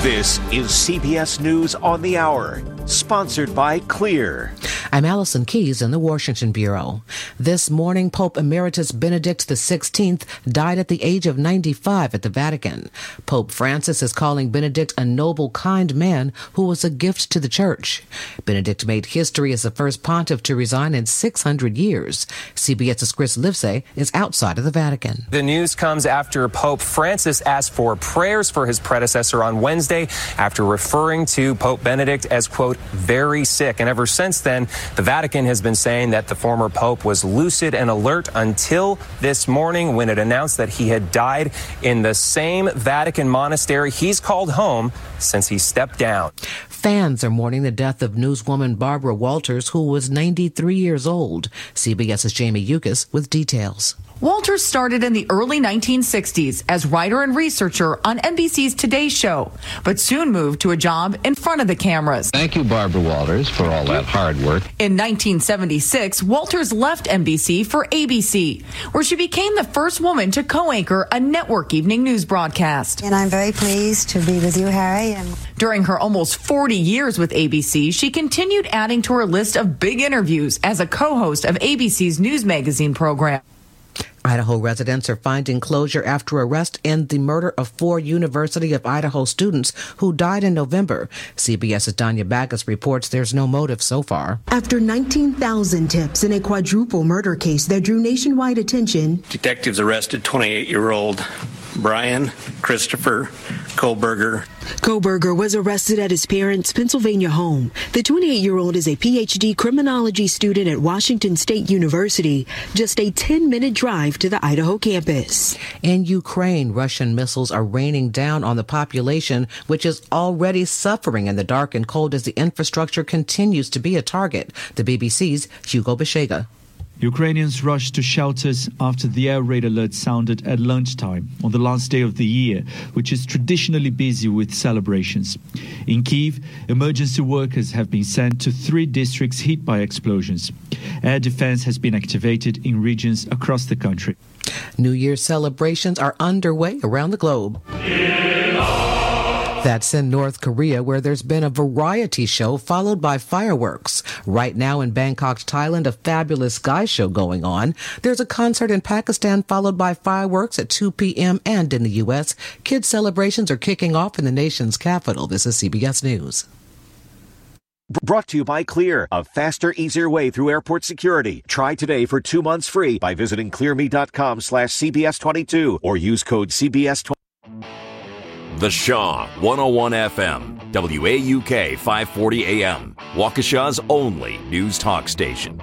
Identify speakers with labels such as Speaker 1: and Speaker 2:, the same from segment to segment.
Speaker 1: This is CBS News on the Hour, sponsored by Clear.
Speaker 2: I'm Allison Keyes in the Washington Bureau. This morning, Pope Emeritus Benedict XVI died at the age of 95 at the Vatican. Pope Francis is calling Benedict a noble, kind man who was a gift to the Church. Benedict made history as the first pontiff to resign in 600 years. CBS's Chris Livesey is outside of the Vatican.
Speaker 3: The news comes after Pope Francis asked for prayers for his predecessor on Wednesday after referring to Pope Benedict as, quote, very sick. And ever since then, the Vatican has been saying that the former pope was lucid and alert until this morning when it announced that he had died in the same Vatican monastery he's called home since he stepped down.
Speaker 2: Fans are mourning the death of newswoman Barbara Walters, who was 93 years old. CBS's Jamie Yukas with details.
Speaker 4: Walters started in the early 1960s as writer and researcher on NBC's Today Show, but soon moved to a job in front of the cameras.
Speaker 5: Thank you, Barbara Walters, for all that hard work.
Speaker 4: In 1976, Walters left NBC for ABC, where she became the first woman to co-anchor a network evening news broadcast.
Speaker 6: And I'm very pleased to be with you, Harry.
Speaker 4: During her almost 40 years with ABC, she continued adding to her list of big interviews as a co-host of ABC's news magazine program.
Speaker 2: Idaho residents are finding closure after arrest in the murder of 4 University of Idaho students who died in November. CBS's Danya Backus reports there's no motive so far.
Speaker 7: After 19,000 tips in a quadruple murder case that drew nationwide attention,
Speaker 8: detectives arrested 28-year-old Brian Christopher Kohlberger.
Speaker 7: Kohlberger was arrested at his parents' Pennsylvania home. The 28-year-old is a PhD criminology student at Washington State University, just a 10-minute drive to the Idaho campus.
Speaker 2: In Ukraine, Russian missiles are raining down on the population, which is already suffering in the dark and cold as the infrastructure continues to be a target. The BBC's Hugo Beshega.
Speaker 9: Ukrainians rushed to shelters after the air raid alert sounded at lunchtime on the last day of the year, which is traditionally busy with celebrations. In Kyiv, emergency workers have been sent to 3 districts hit by explosions. Air defense has been activated in regions across the country.
Speaker 2: New Year's celebrations are underway around the globe. That's in North Korea, where there's been a variety show followed by fireworks. Right now in Bangkok, Thailand, a fabulous sky show going on. There's a concert in Pakistan followed by fireworks at 2 p.m. And in the U.S., kids' celebrations are kicking off in the nation's capital. This is CBS News.
Speaker 1: Brought to you by Clear, a faster, easier way through airport security. Try today for 2 months free by visiting clearme.com/CBS22 or use code CBS20.
Speaker 10: The Shaw, 101 FM, WAUK 540 AM, Waukesha's only news talk station.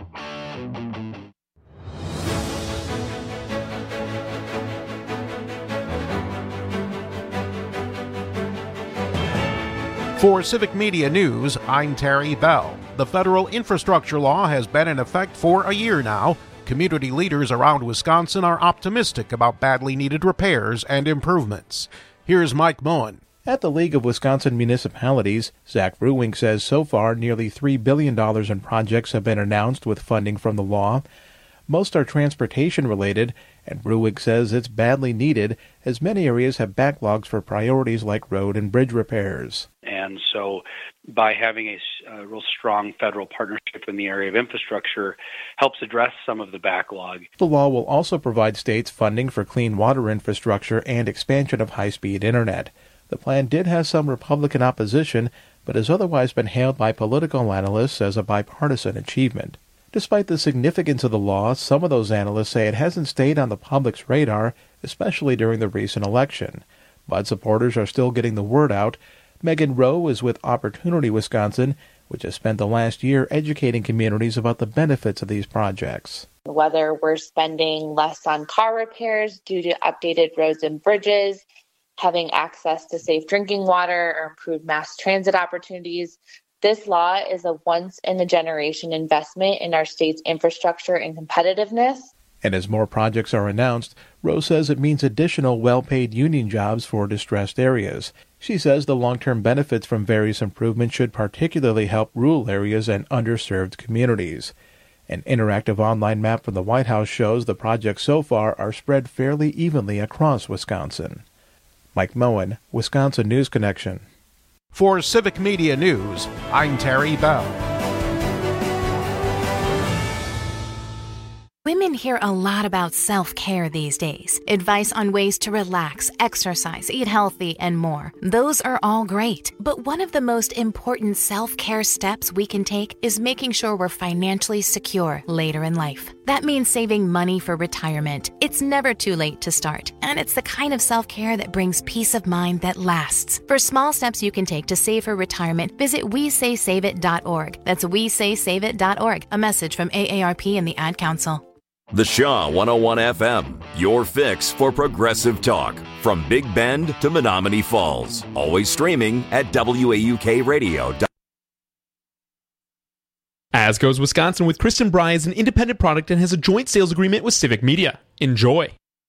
Speaker 11: For Civic Media News, I'm Terry Bell. The federal infrastructure law has been in effect for a year now. Community leaders around Wisconsin are optimistic about badly needed repairs and improvements. Here's Mike Moen. At the League of Wisconsin Municipalities, Zach Ruwink says so far nearly $3 billion in projects have been announced with funding from the law. Most are transportation-related, and Ruwink says it's badly needed as many areas have backlogs for priorities like road and bridge repairs.
Speaker 12: And so by having a real strong federal partnership in the area of infrastructure helps address some of the backlog.
Speaker 11: The law will also provide states funding for clean water infrastructure and expansion of high-speed internet. The plan did have some Republican opposition, but has otherwise been hailed by political analysts as a bipartisan achievement. Despite the significance of the law, some of those analysts say it hasn't stayed on the public's radar, especially during the recent election. But supporters are still getting the word out. Megan Rowe is with Opportunity Wisconsin, which has spent the last year educating communities about the benefits of these projects.
Speaker 13: Whether we're spending less on car repairs due to updated roads and bridges, having access to safe drinking water, or improved mass transit opportunities, this law is a once-in-a-generation investment in our state's infrastructure and competitiveness.
Speaker 11: And as more projects are announced, Rose says it means additional well-paid union jobs for distressed areas. She says the long-term benefits from various improvements should particularly help rural areas and underserved communities. An interactive online map from the White House shows the projects so far are spread fairly evenly across Wisconsin.
Speaker 14: Mike Moen, Wisconsin News Connection.
Speaker 11: For Civic Media News, I'm Terry Bell.
Speaker 15: Women hear a lot about self-care these days. Advice on ways to relax, exercise, eat healthy, and more. Those are all great. But one of the most important self-care steps we can take is making sure we're financially secure later in life. That means saving money for retirement. It's never too late to start. And it's the kind of self-care that brings peace of mind that lasts. For small steps you can take to save for retirement, visit WeSaySaveIt.org. That's WeSaySaveIt.org. A message from AARP and the Ad Council.
Speaker 10: The Shaw 101 FM, your fix for progressive talk. From Big Bend to Menominee Falls. Always streaming at WAUKradio.com.
Speaker 16: As Goes Wisconsin with Kristen Bry is an independent product and has a joint sales agreement with Civic Media. Enjoy.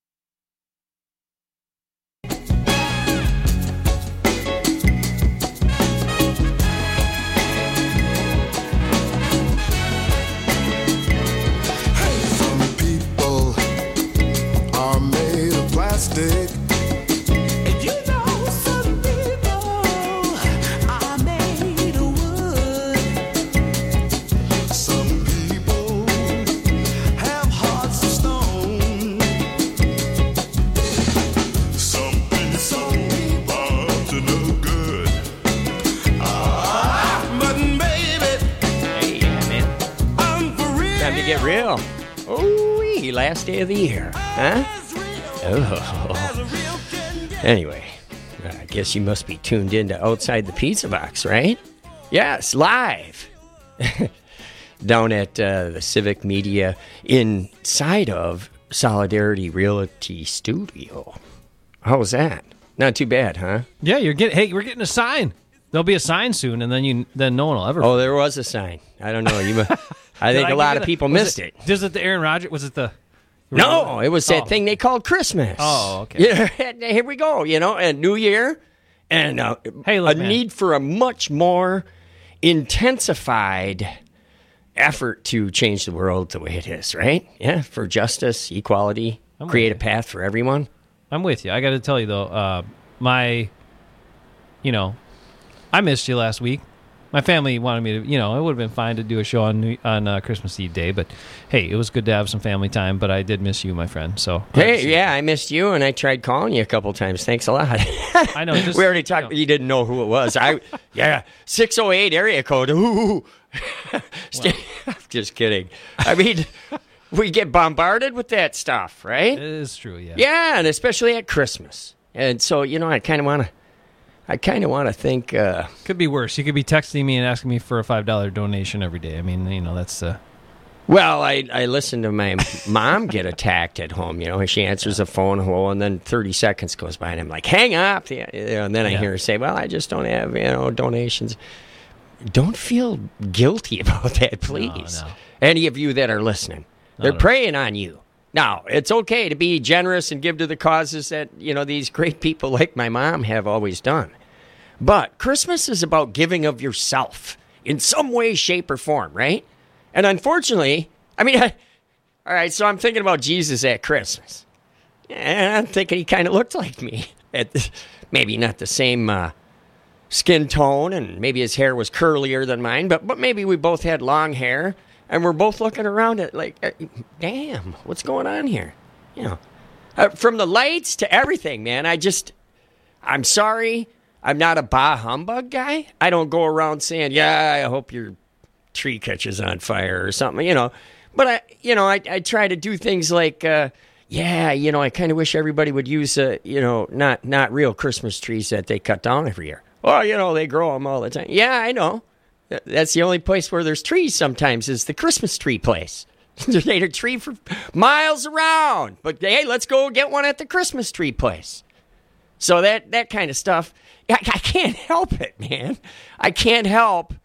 Speaker 17: Get real. Ooh, last day of the year, huh? Oh. Anyway, I guess you must be tuned in to Outside the Pizza Box, right? Yes, live. Down at the Civic Media inside of Solidarity Realty Studio. How was that? Not too bad, huh?
Speaker 18: Yeah, we're getting a sign. There'll be a sign soon, and then no one will ever.
Speaker 17: Oh, there was a sign. I don't know. I think a lot of people missed it.
Speaker 18: Was it the Aaron Rodgers? Was it the?
Speaker 17: No, it was that thing they called Christmas.
Speaker 18: Oh, okay.
Speaker 17: Yeah, here we go. A new year, and a need for a much more intensified effort to change the world the way it is. Right? Yeah, for justice, equality, create a path for everyone.
Speaker 18: I'm with you. I got to tell you though, I missed you last week. My family wanted me to, it would have been fine to do a show on Christmas Eve day, but hey, it was good to have some family time, but I did miss you, my friend, so.
Speaker 17: Hey, yeah, I missed you, and I tried calling you a couple times. Thanks a lot.
Speaker 18: I know.
Speaker 17: We already talked, you didn't know who it was. 608 area code. Ooh. Just kidding. I mean, we get bombarded with that stuff, right?
Speaker 18: It is true, yeah.
Speaker 17: Yeah, and especially at Christmas. And so, I kind of want to think...
Speaker 18: could be worse. You could be texting me and asking me for a $5 donation every day. I mean, that's...
Speaker 17: Well, I listened to my mom get attacked at home. She answers the phone, and then 30 seconds goes by, and I'm like, hang up. And then I hear her say, well, I just don't have, donations. Don't feel guilty about that, please. No. Any of you that are listening. They're preying on you. Now, it's okay to be generous and give to the causes that, these great people like my mom have always done. But Christmas is about giving of yourself in some way, shape, or form, right? And unfortunately, all right, so I'm thinking about Jesus at Christmas. And I'm thinking he kind of looked like me. Maybe not the same skin tone, and maybe his hair was curlier than mine, but maybe we both had long hair. And we're both looking around at like, damn, what's going on here? From the lights to everything, man. I'm sorry. I'm not a bah humbug guy. I don't go around saying, I hope your tree catches on fire or something, But I try to do things like, I kind of wish everybody would use, not real Christmas trees that they cut down every year. Well, they grow them all the time. Yeah, I know. That's the only place where there's trees sometimes is the Christmas tree place. There's a tree for miles around. But, hey, let's go get one at the Christmas tree place. So that kind of stuff, I can't help it, man. I can't help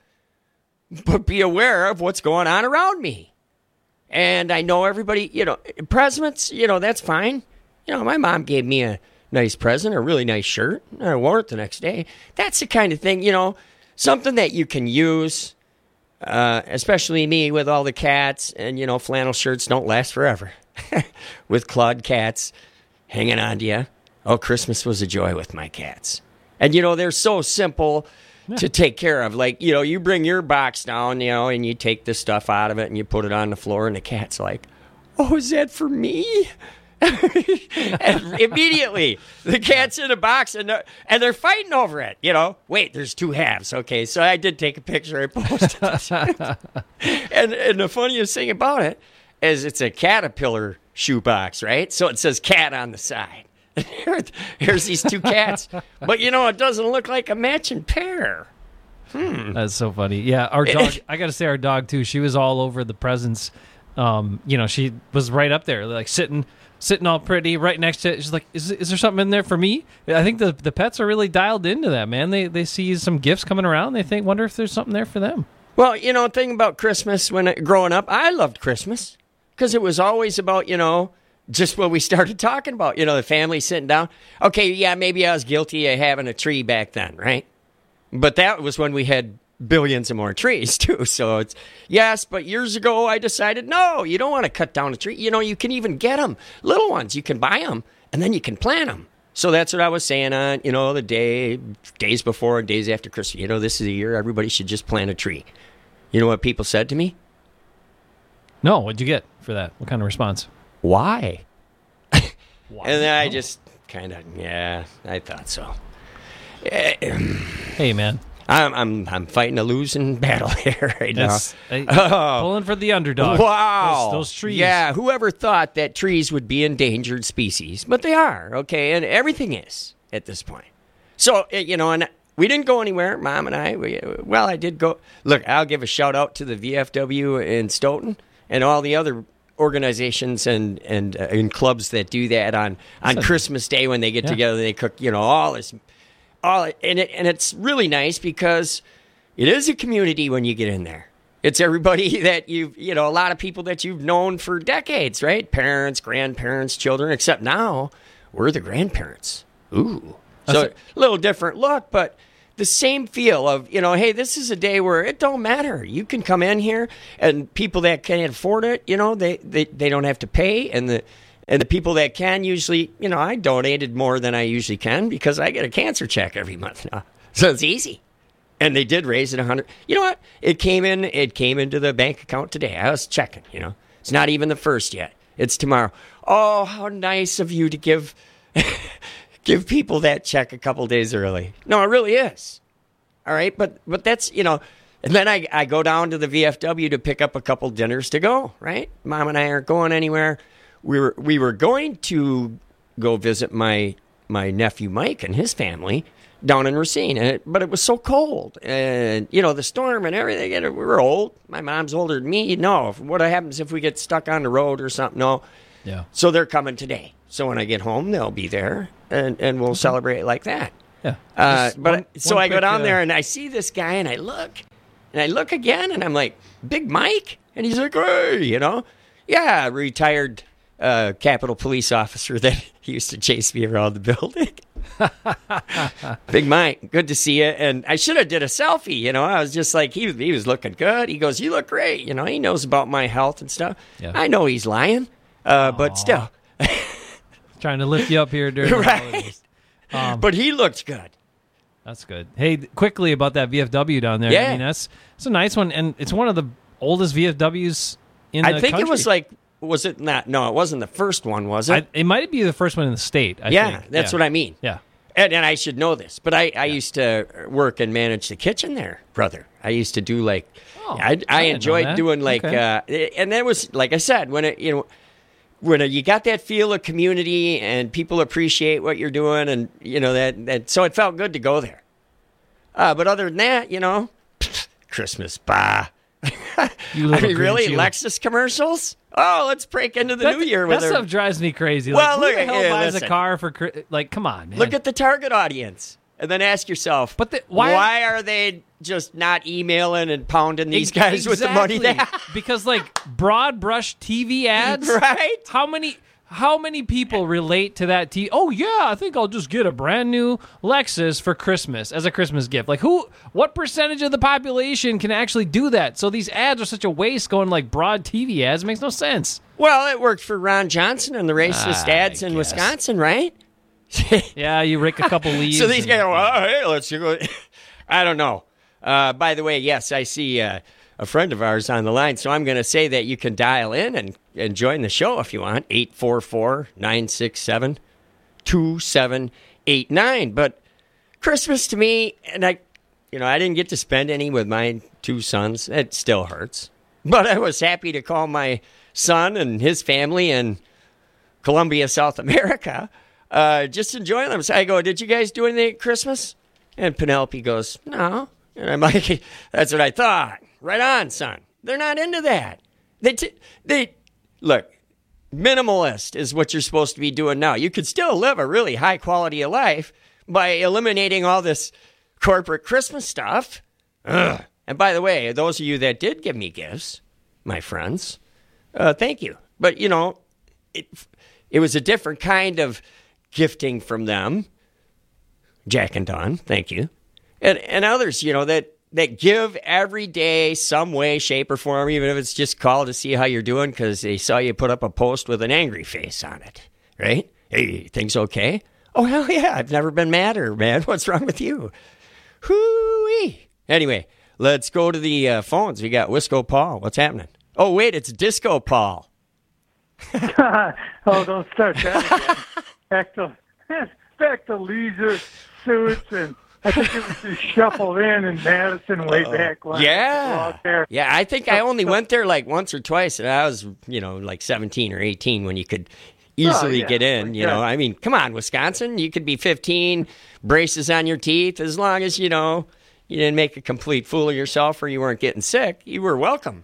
Speaker 17: but be aware of what's going on around me. And I know everybody, presents, that's fine. My mom gave me a nice present, a really nice shirt. I wore it the next day. That's the kind of thing, something that you can use, especially me with all the cats, and, flannel shirts don't last forever. With clawed cats hanging on to you. Oh, Christmas was a joy with my cats. And, they're so simple to take care of. Like, you bring your box down, and you take the stuff out of it and you put it on the floor, and the cat's like, oh, is that for me? And immediately the cat's in a box and they're fighting over it. Wait, there's two halves. Okay, so I did take a picture. I posted it. and the funniest thing about it is it's a Caterpillar shoebox, right? So it says cat on the side. Here's these two cats, but it doesn't look like a matching pair.
Speaker 18: That's so funny. Yeah, our dog. I got to say, our dog too. She was all over the presents. She was right up there, like sitting all pretty, right next to it. She's like, "Is there something in there for me?" I think the pets are really dialed into that, man. They see some gifts coming around. They wonder if there's something there for them.
Speaker 17: Well, thing about Christmas growing up, I loved Christmas because it was always about just what we started talking about, the family sitting down. Okay, yeah, maybe I was guilty of having a tree back then, right? But that was when we had billions of more trees, too. So it's, yes, but years ago I decided, no, you don't want to cut down a tree. You can even get them, little ones. You can buy them, and then you can plant them. So that's what I was saying on, the days before and days after Christmas. This is a year everybody should just plant a tree. You know what people said to me?
Speaker 18: No, what'd you get for that? What kind of response?
Speaker 17: Why? And then I just kind of, I thought so.
Speaker 18: Hey, man.
Speaker 17: I'm fighting a losing battle here right now.
Speaker 18: Pulling for the underdog.
Speaker 17: Wow.
Speaker 18: Those trees.
Speaker 17: Yeah, whoever thought that trees would be endangered species? But they are, okay? And everything is at this point. So, and we didn't go anywhere, Mom and I. I did go. Look, I'll give a shout-out to the VFW in Stoughton and all the other organizations and clubs that do that on Christmas Day when they get together. They cook, all this. And it's really nice because it is a community when you get in there. It's everybody that a lot of people that you've known for decades, right? Parents, grandparents, children, except now we're the grandparents. Ooh. So a little different look, but the same feel of, hey, this is a day where it don't matter. You can come in here, and people that can't afford it, they don't have to pay, and the people that can usually, I donated more than I usually can because I get a cancer check every month now. So it's easy. And they did raise it $100. You know what? It came into the bank account today. I was checking, It's not even the first yet. It's tomorrow. Oh, how nice of you to give people that check a couple days early. No, it really is. All right, but that's, and then I go down to the VFW to pick up a couple dinners to go, right? Mom and I aren't going anywhere. We were going to go visit my nephew Mike and his family down in Racine, but it was so cold, and the storm and everything. And we were old. My mom's older than me. No, what happens if we get stuck on the road or something? No.
Speaker 18: Yeah.
Speaker 17: So they're coming today. So when I get home, they'll be there, and we'll celebrate like that.
Speaker 18: Yeah.
Speaker 17: I go down there and I see this guy, and I look again, and I'm like, Big Mike, and he's like, hey, yeah, retired Capitol police officer that used to chase me around the building. Big Mike, good to see you. And I should have did a selfie, I was just like, he was looking good. He goes, you look great. He knows about my health and stuff.
Speaker 18: Yeah.
Speaker 17: I know he's lying, but still.
Speaker 18: Trying to lift you up here during the holidays.
Speaker 17: But he looked good.
Speaker 18: That's good. Hey, quickly about that VFW down there.
Speaker 17: Yeah.
Speaker 18: I mean, it's a nice one, and it's one of the oldest VFWs in the country.
Speaker 17: I think it was like, was it not? No, it wasn't the first one, was it?
Speaker 18: It might be the first one in the state, I think.
Speaker 17: That's what I mean.
Speaker 18: Yeah.
Speaker 17: And I should know this, but I used to work and manage the kitchen there, brother. I used to do I enjoyed doing and that was, like I said, when you got that feel of community and people appreciate what you're doing, and that so it felt good to go there. But other than that, Christmas, bah. Really? Lexus commercials? Oh, let's break into the new year with
Speaker 18: that stuff drives me crazy.
Speaker 17: Well,
Speaker 18: who the hell buys a car for come on, man.
Speaker 17: Look at the target audience, and then ask yourself, why are they just not emailing and pounding these guys with the money they have?
Speaker 18: Because broad brush TV ads,
Speaker 17: right?
Speaker 18: How many people relate to that TV? Oh yeah, I think I'll just get a brand new Lexus for Christmas as a Christmas gift. What percentage of the population can actually do that? So these ads are such a waste going broad TV ads. It makes no sense.
Speaker 17: Well, it worked for Ron Johnson and the racist ads in Wisconsin, right?
Speaker 18: Yeah, you rake a couple leaves.
Speaker 17: So these guys go, oh, hey, let's go. I don't know. By the way, yes, I see a friend of ours on the line, so I'm going to say that you can dial in and join the show if you want, 844-967-2789. But Christmas to me, and I didn't get to spend any with my two sons. It still hurts. But I was happy to call my son and his family in Colombia, South America, just enjoying them. So I go, did you guys do anything at Christmas? And Penelope goes, no. And I'm like, that's what I thought. Right on, son. They're not into that. They look, minimalist is what you're supposed to be doing now. You could still live a really high quality of life by eliminating all this corporate Christmas stuff. Ugh. And by the way, those of you that did give me gifts, my friends, thank you. But, it was a different kind of gifting from them. Jack and Don, thank you. And others, that give every day some way, shape, or form, even if it's just call to see how you're doing because they saw you put up a post with an angry face on it, right? Hey, things okay? Oh, hell yeah, I've never been madder, man. What's wrong with you? Hoo-wee. Anyway, let's go to the phones. We got Wisco Paul. What's happening? Oh, wait, it's Disco Paul.
Speaker 19: Oh, don't start that again. Back to leisure suits, and I think it was just shuffled in Madison way back when.
Speaker 17: Yeah. Yeah, I think I only went there like once or twice, and I was, like 17 or 18 when you could easily get in, I mean, come on, Wisconsin, you could be 15, braces on your teeth, as long as, you didn't make a complete fool of yourself or you weren't getting sick, you were welcome.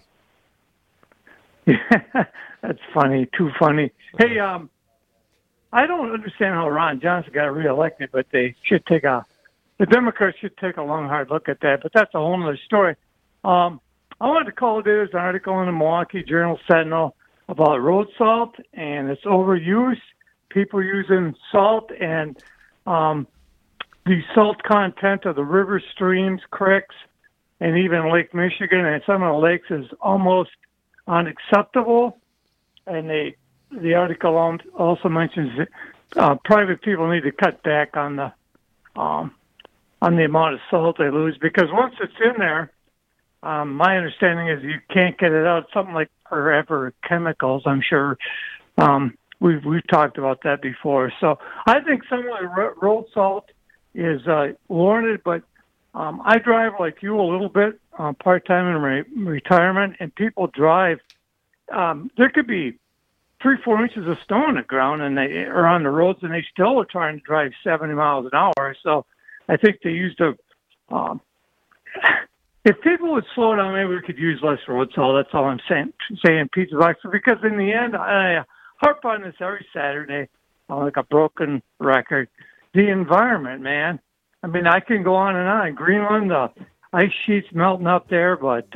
Speaker 19: Yeah, that's funny, too funny. Hey, I don't understand how Ron Johnson got reelected, but the Democrats should take a long, hard look at that, but that's a whole other story. I wanted to call it, there's an article in the Milwaukee Journal-Sentinel about road salt and its overuse, people using salt, and the salt content of the rivers, streams, creeks, and even Lake Michigan and some of the lakes is almost unacceptable. And the article also mentions that private people need to cut back on the amount of salt they lose, because once it's in there, my understanding is you can't get it out. Something like forever chemicals, I'm sure. We've talked about that before. So I think some of the road salt is warranted, but I drive like you a little bit, part-time in retirement, and people drive. There could be 3-4 inches of snow on the ground, and they are on the roads, and they still are trying to drive 70 miles an hour. So I think they used to. If people would slow down, maybe we could use less road salt. That's all I'm saying, Pizza Box. Because in the end, I harp on this every Saturday, like a broken record. The environment, man. I mean, I can go on and on. Greenland, the ice sheets melting up there, but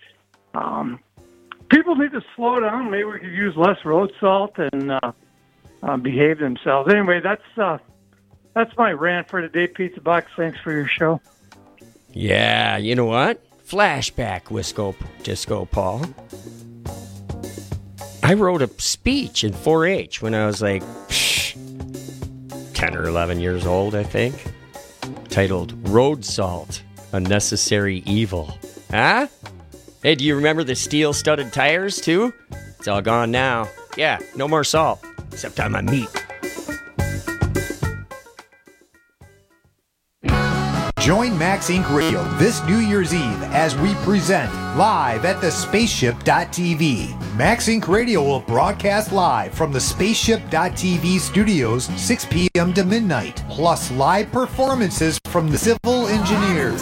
Speaker 19: people need to slow down. Maybe we could use less road salt and behave themselves. Anyway, that's my rant for today, Pizza Box. Thanks for your show.
Speaker 17: Yeah, you know what? Flashback, Disco Paul. I wrote a speech in 4-H when I was like 10 or 11 years old, I think, titled Road Salt, a Necessary Evil. Huh? Hey, do you remember the steel-studded tires, too? It's all gone now. Yeah, no more salt, except on my meat.
Speaker 20: Join Max Inc. Radio this New Year's Eve as we present live at the Spaceship.tv. Max Inc. Radio will broadcast live from the Spaceship.tv studios 6 p.m. to midnight, plus live performances from the Civil Engineers.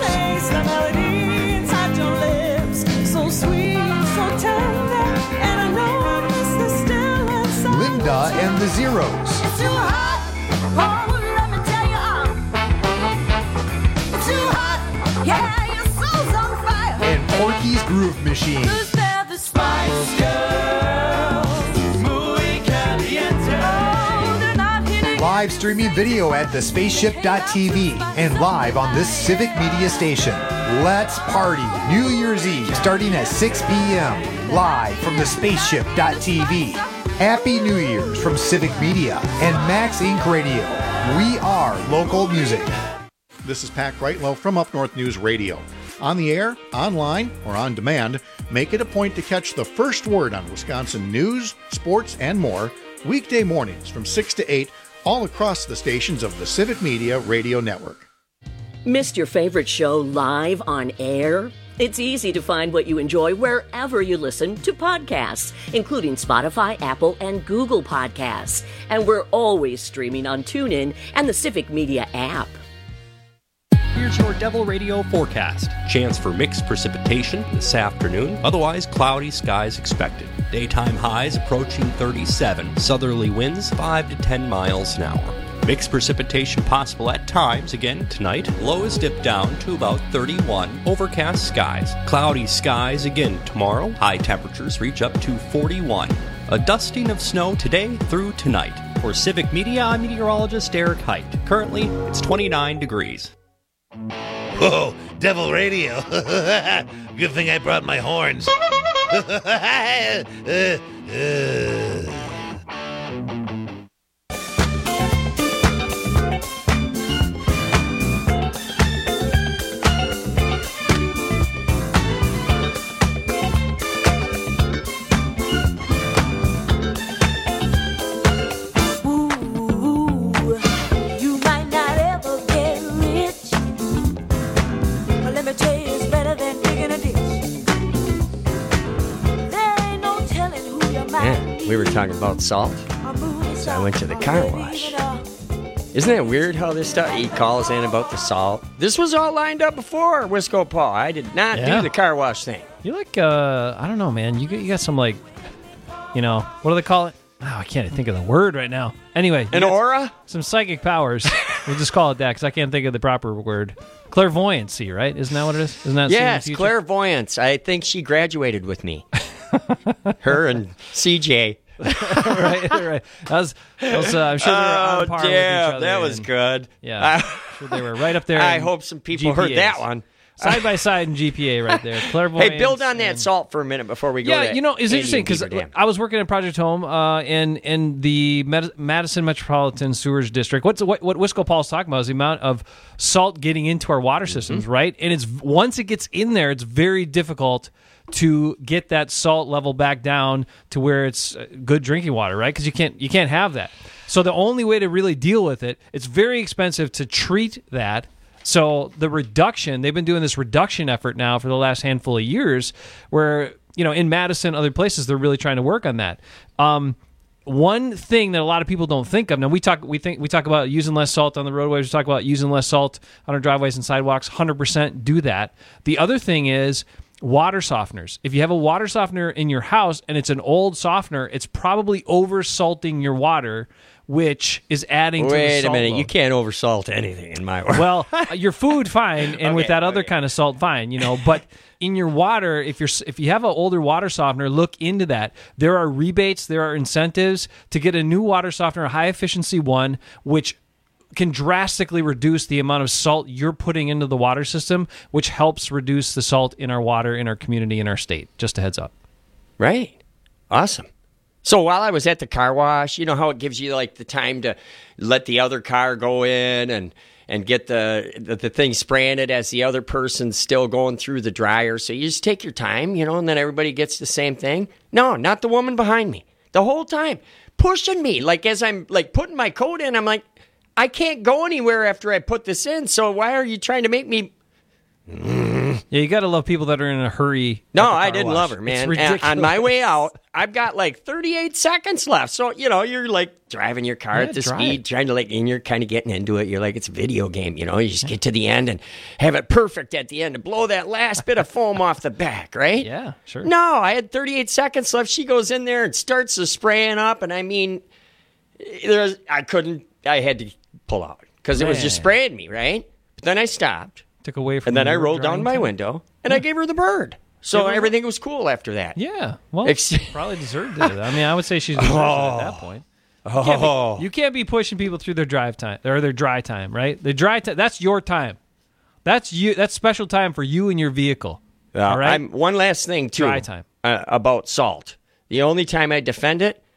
Speaker 20: Linda and the Zeros. And Porky's Groove Machine. Live streaming video at thespaceship.tv and live on this civic media station. Let's party New Year's Eve starting at 6 p.m. live from thespaceship.tv. Happy New Year's from Civic Media and Max Inc. Radio. We are local music.
Speaker 21: This is Pat Greitlow from Up North News Radio. On the air, online, or on demand, make it a point to catch the first word on Wisconsin news, sports, and more weekday mornings from 6 to 8 all across the stations of the Civic Media Radio Network.
Speaker 22: Missed your favorite show live on air? It's easy to find what you enjoy wherever you listen to podcasts, including Spotify, Apple, and Google Podcasts. And we're always streaming on TuneIn and the Civic Media app.
Speaker 23: Here's your Devil Radio forecast. Chance for mixed precipitation this afternoon. Otherwise, cloudy skies expected. Daytime highs approaching 37. Southerly winds 5 to 10 miles an hour. Mixed precipitation possible at times again tonight. Lows dip down to about 31. Overcast skies. Cloudy skies again tomorrow. High temperatures reach up to 41. A dusting of snow today through tonight. For Civic Media, I'm meteorologist Eric Height. Currently, it's 29 degrees.
Speaker 24: Whoa, Devil Radio. Good thing I brought my horns.
Speaker 17: We were talking about salt, so I went to the car wash. Isn't it weird how this stuff, he calls in about the salt? This was all lined up before, Wisco Paul. I did not do the car wash thing.
Speaker 18: You like, I don't know, man. You got some, like, you know, what do they call it? Oh, I can't think of the word right now. Anyway.
Speaker 17: An aura?
Speaker 18: Some psychic powers. We'll just call it that because I can't think of the proper word. Clairvoyancy, right? Isn't that what it is? Isn't that
Speaker 17: yes, clairvoyance. I think she graduated with me. Her and CJ.
Speaker 18: right. That was I'm sure they were on par with each other.
Speaker 17: That was good.
Speaker 18: Yeah. I'm sure they were right up there.
Speaker 17: I hope some people heard that one.
Speaker 18: Side by side in GPA right there. Clairvoyance.
Speaker 17: Hey, build on that salt for a minute before we go to
Speaker 18: you know, it's interesting because I was working at Project Home in the Madison Metropolitan Sewers District. What Wisco Paul's talking about is the amount of salt getting into our water systems, right? And it's once it gets in there, it's very difficult to get that salt level back down to where it's good drinking water, right? Because you can't have that. So the only way to really deal with it, it's very expensive to treat that. So the reduction, they've been doing this reduction effort now for the last handful of years where, you know, in Madison, other places, they're really trying to work on that. One thing that a lot of people don't think of, now we talk about using less salt on the roadways, we talk about using less salt on our driveways and sidewalks, 100% do that. The other thing is water softeners. If you have a water softener in your house and it's an old softener, it's probably over-salting your water, which is adding to the salt
Speaker 17: Wait a minute,
Speaker 18: load.
Speaker 17: You can't oversalt anything in my world.
Speaker 18: Well, your food, fine, and with that other kind of salt, fine, you know. But in your water, if you have an older water softener, look into that. There are rebates, there are incentives to get a new water softener, a high-efficiency one, which can drastically reduce the amount of salt you're putting into the water system, which helps reduce the salt in our water, in our community, in our state. Just a heads up.
Speaker 17: Right. Awesome. So while I was at the car wash, you know how it gives you like the time to let the other car go in and get the thing spraying it as the other person's still going through the dryer. So you just take your time, you know, and then everybody gets the same thing. No, not the woman behind me. The whole time pushing me, like as I'm like putting my coat in, I'm like, I can't go anywhere after I put this in. So why are you trying to make me?
Speaker 18: Yeah, you got to love people that are in a hurry.
Speaker 17: No, I didn't love her, man. On my way out, I've got like 38 seconds left. So, you know, you're like driving your car at the speed, trying to and you're kind of getting into it. You're like, it's a video game, you know, you just get to the end and have it perfect at the end to blow that last bit of foam off the back, right?
Speaker 18: Yeah, sure.
Speaker 17: No, I had 38 seconds left. She goes in there and starts the spraying up. And I mean, I had to pull out because it was just spraying me, right? But then I stopped.
Speaker 18: Took away from
Speaker 17: and then I rolled down my window and I gave her the bird. So everything was cool after that.
Speaker 18: Yeah, well, probably deserved it. I mean, I would say she deserves it at that point. You can't be pushing people through their drive time or their dry time, right? The dry time, that's your time. That's you. That's special time for you and your vehicle. All right.
Speaker 17: One last thing too.
Speaker 18: Dry time
Speaker 17: about salt. The only time I defend it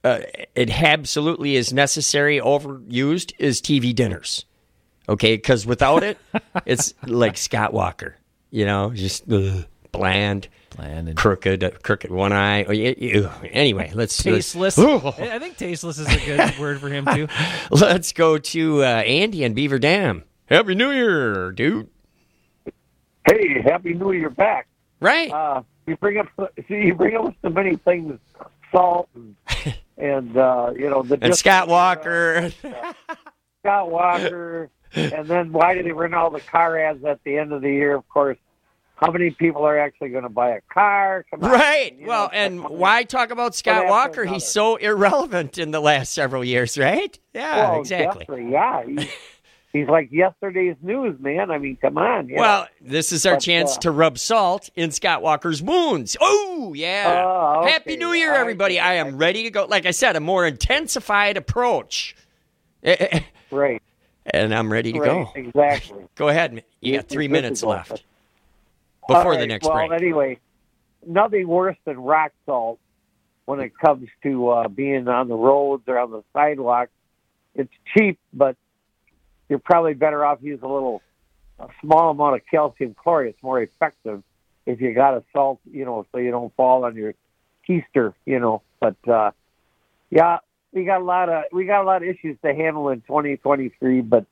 Speaker 17: it absolutely is necessary, overused, is TV dinners. Okay, because without it, it's like Scott Walker, just bland and crooked one eye. Anyway, let's
Speaker 18: tasteless. I think tasteless is a good word for him too.
Speaker 17: Let's go to Andy in Beaver Dam. Happy New Year, dude.
Speaker 3: Hey, Happy New Year back.
Speaker 17: Right.
Speaker 3: You bring up so many things, salt and
Speaker 17: Scott Walker.
Speaker 3: Scott Walker. And then why did they run all the car ads at the end of the year? Of course, how many people are actually going to buy a car?
Speaker 17: Right. Well, and why talk about Scott Walker? He's so irrelevant in the last several years, right? Yeah, exactly.
Speaker 3: Yeah. He's like yesterday's news, man. I mean, come on.
Speaker 17: Well, this is our chance to rub salt in Scott Walker's wounds. Oh, yeah.
Speaker 3: Okay.
Speaker 17: Happy New Year, everybody. I am ready to go. Like I said, a more intensified approach.
Speaker 3: Right.
Speaker 17: And I'm ready to go.
Speaker 3: Exactly.
Speaker 17: Go ahead. You got 3 minutes left before the next break.
Speaker 3: Well, anyway, nothing worse than rock salt when it comes to being on the roads or on the sidewalk. It's cheap, but you're probably better off using a small amount of calcium chloride. It's more effective if you got a salt, so you don't fall on your keister, But yeah, we got a lot of issues to handle in 2023, but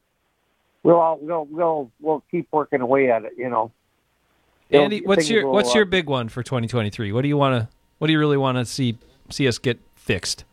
Speaker 3: we'll keep working away at it,
Speaker 18: Andy, what's your big one for 2023? What do you really want to see us get fixed?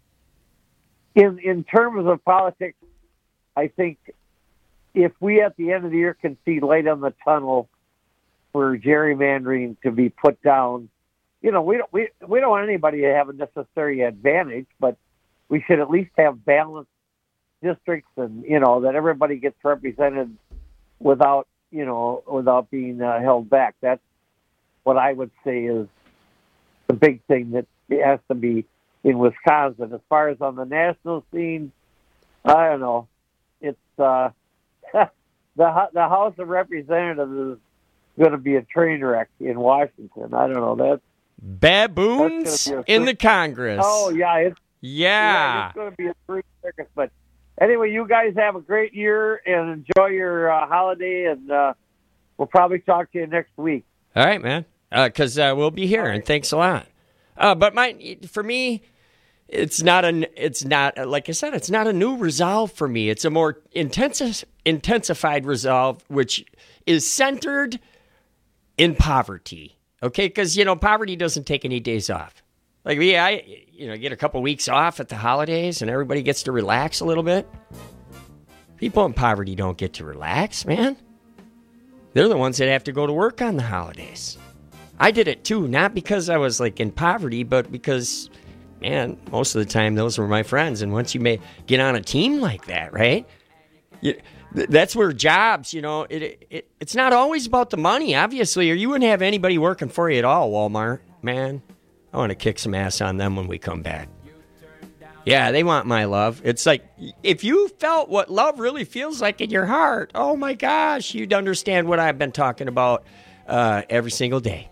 Speaker 3: In terms of politics, I think if we at the end of the year can see light on the tunnel for gerrymandering to be put down, we don't want anybody to have a necessary advantage, but we should at least have balanced districts and that everybody gets represented without being held back. That's what I would say is the big thing that has to be in Wisconsin. As far as on the national scene, I don't know. It's the House of Representatives is going to be a train wreck in Washington. I don't know.
Speaker 17: Baboons in the Congress.
Speaker 3: Oh yeah, it's going to be a free circus. But anyway, you guys have a great year and enjoy your holiday, and we'll probably talk to you next week.
Speaker 17: All right, man. Because we'll be here, and thanks a lot. But for me, it's not like I said, it's not a new resolve for me. It's a more intensified resolve, which is centered in poverty. Okay, because poverty doesn't take any days off. Like I get a couple weeks off at the holidays, and everybody gets to relax a little bit. People in poverty don't get to relax, man. They're the ones that have to go to work on the holidays. I did it too, not because I was like in poverty, but because, man, most of the time those were my friends. And once you may get on a team like that, right? That's where jobs, it's not always about the money, obviously, or you wouldn't have anybody working for you at all, Walmart. Man, I want to kick some ass on them when we come back. Yeah, they want my love. It's like, if you felt what love really feels like in your heart, oh my gosh, you'd understand what I've been talking about every single day.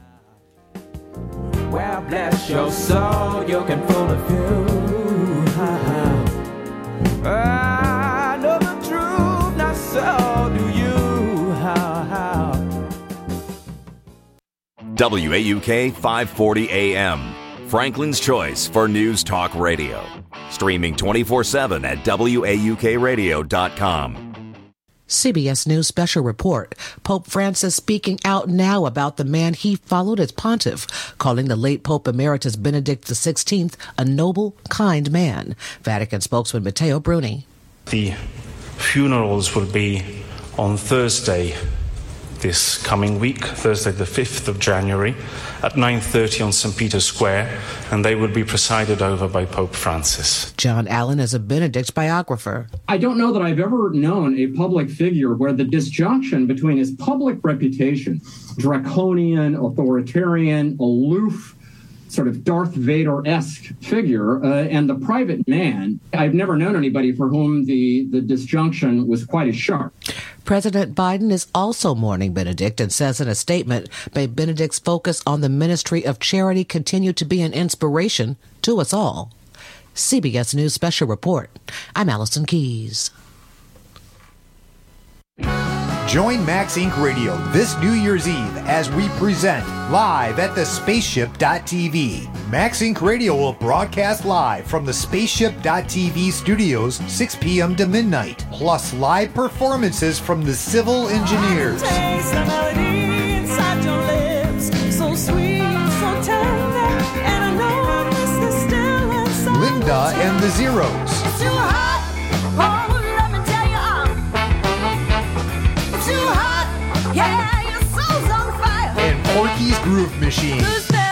Speaker 4: Well, bless your soul, you can fool a few. I know the truth, not so do you.
Speaker 10: WAUK 540 AM, Franklin's choice for News Talk Radio. Streaming 24/7 at WAUKradio.com.
Speaker 2: CBS News special report. Pope Francis speaking out now about the man he followed as pontiff, calling the late Pope Emeritus Benedict XVI a noble, kind man. Vatican spokesman Matteo Bruni.
Speaker 5: The funerals will be on Thursday this coming week, Thursday the 5th of January, at 9:30 on St. Peter's Square, and they will be presided over by Pope Francis.
Speaker 2: John Allen is a Benedict biographer.
Speaker 6: I don't know that I've ever known a public figure where the disjunction between his public reputation, draconian, authoritarian, aloof, sort of Darth Vader-esque figure, and the private man, I've never known anybody for whom the disjunction was quite as sharp.
Speaker 2: President Biden is also mourning Benedict and says in a statement, may Benedict's focus on the ministry of charity continue to be an inspiration to us all. CBS News Special Report. I'm Allison Keyes.
Speaker 20: Join Max Inc. Radio this New Year's Eve as we present live at the Spaceship.tv. Max Inc. Radio will broadcast live from the Spaceship.tv studios 6 p.m. to midnight, plus live performances from the Civil Engineers, Linda and the Zeros, and Porky's Groove Machine.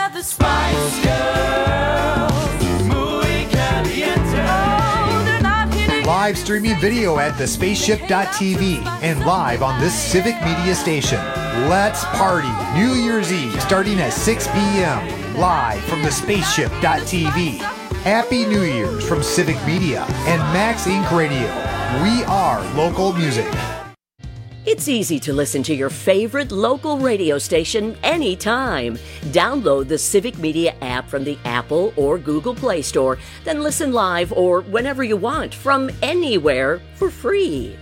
Speaker 20: Live streaming video at the Spaceship.tv and live on this Civic Media station. Let's party New Year's Eve starting at 6 p.m. live from the Spaceship.tv. Happy New Year's from Civic Media and Max Inc. Radio. We are local music.
Speaker 22: It's easy to listen to your favorite local radio station anytime. Download the Civic Media app from the Apple or Google Play Store, then listen live or whenever you want from anywhere for free.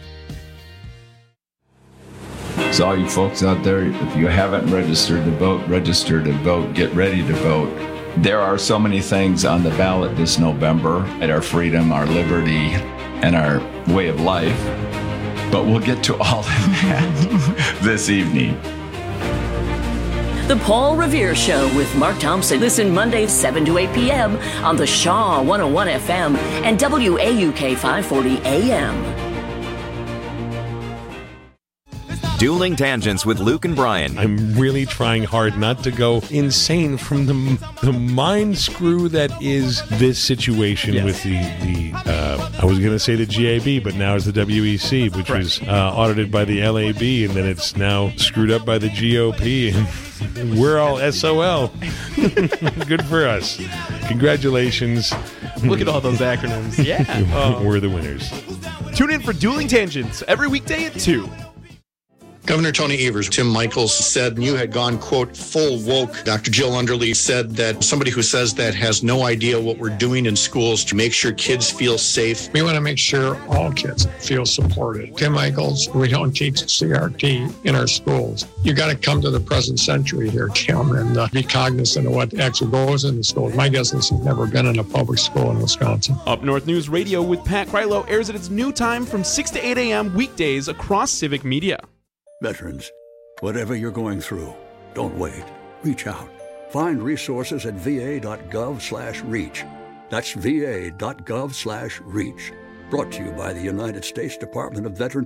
Speaker 1: So all you folks out there, if you haven't registered to vote, register to vote, get ready to vote. There are so many things on the ballot this November at our freedom, our liberty, and our way of life. But we'll get to all of that this evening.
Speaker 22: The Paul Revere Show with Mark Thompson. Listen Mondays 7 to 8 p.m. on the Shaw 101 FM and WAUK 540 AM.
Speaker 10: Dueling Tangents with Luke and Brian.
Speaker 7: I'm really trying hard not to go insane from the mind screw that is this situation with the I was going to say the GAB, but now it's the WEC, which was audited by the LAB, and then it's now screwed up by the GOP, and we're all SOL. Good for us. Congratulations.
Speaker 16: Look at all those acronyms. Yeah.
Speaker 7: We're the winners.
Speaker 16: Tune in for Dueling Tangents every weekday at 2.
Speaker 21: Governor Tony Evers, Tim Michaels said you had gone, quote, full woke. Dr. Jill Underly said that somebody who says that has no idea what we're doing in schools to make sure kids feel safe.
Speaker 8: We want to make sure all kids feel supported. Tim Michaels, we don't teach CRT in our schools. You got to come to the present century here, Tim, and be cognizant of what actually goes in the schools. My guess is he's never been in a public school in Wisconsin.
Speaker 16: Up North News Radio with Pat Krylo airs at its new time from 6 to 8 a.m. weekdays across Civic Media.
Speaker 9: Veterans, whatever you're going through, don't wait. Reach out. Find resources at va.gov/reach. That's va.gov/reach. Brought to you by the United States Department of Veterans.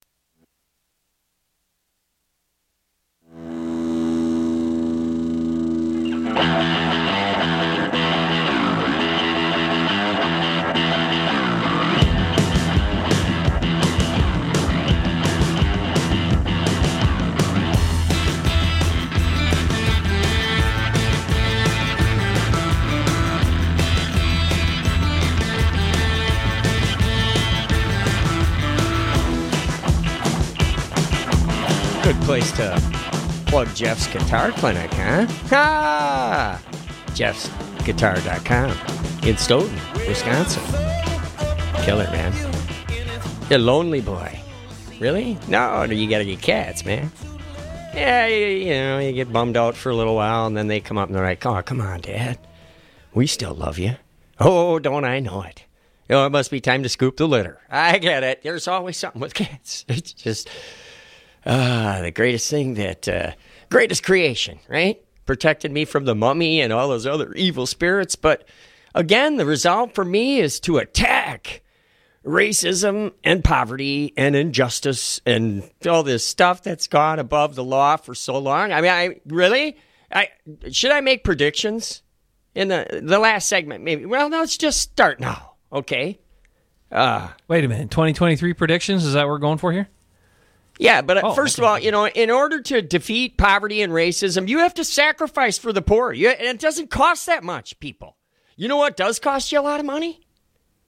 Speaker 17: Good place to plug Jeff's Guitar Clinic, huh? Ah! Jeff'sGuitar.com in Stoughton, Wisconsin. Killer, man. You're a lonely boy. Really? No, you gotta get cats, man. Yeah, you get bummed out for a little while, and then they come up and they're like, oh, come on, Dad. We still love you. Oh, don't I know it. It must be time to scoop the litter. I get it. There's always something with cats. It's just... the greatest thing greatest creation, right? Protected me from the mummy and all those other evil spirits. But again, the resolve for me is to attack racism and poverty and injustice and all this stuff that's gone above the law for so long. I mean, should I make predictions in the last segment? Maybe. Well, no, let's just start now. Okay.
Speaker 18: Wait a minute. 2023 predictions? Is that what we're going for here?
Speaker 17: Yeah, but first of all, in order to defeat poverty and racism, you have to sacrifice for the poor. And it doesn't cost that much, people. You know what does cost you a lot of money?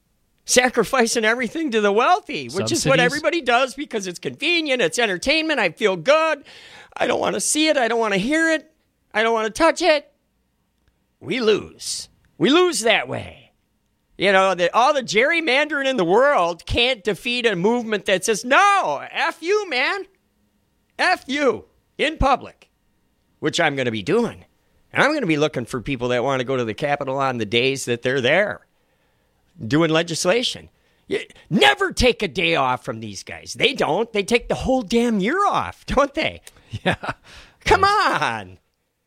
Speaker 17: sacrificing everything to the wealthy, which is what everybody does because it's convenient, it's entertainment, I feel good, I don't want to see it, I don't want to hear it, I don't want to touch it. We lose. We lose that way. You know, all the gerrymandering in the world can't defeat a movement that says, no, F you, man. F you in public, which I'm going to be doing. And I'm going to be looking for people that want to go to the Capitol on the days that they're there doing legislation. Never take a day off from these guys. They don't. They take the whole damn year off, don't they?
Speaker 18: Yeah.
Speaker 17: Come on.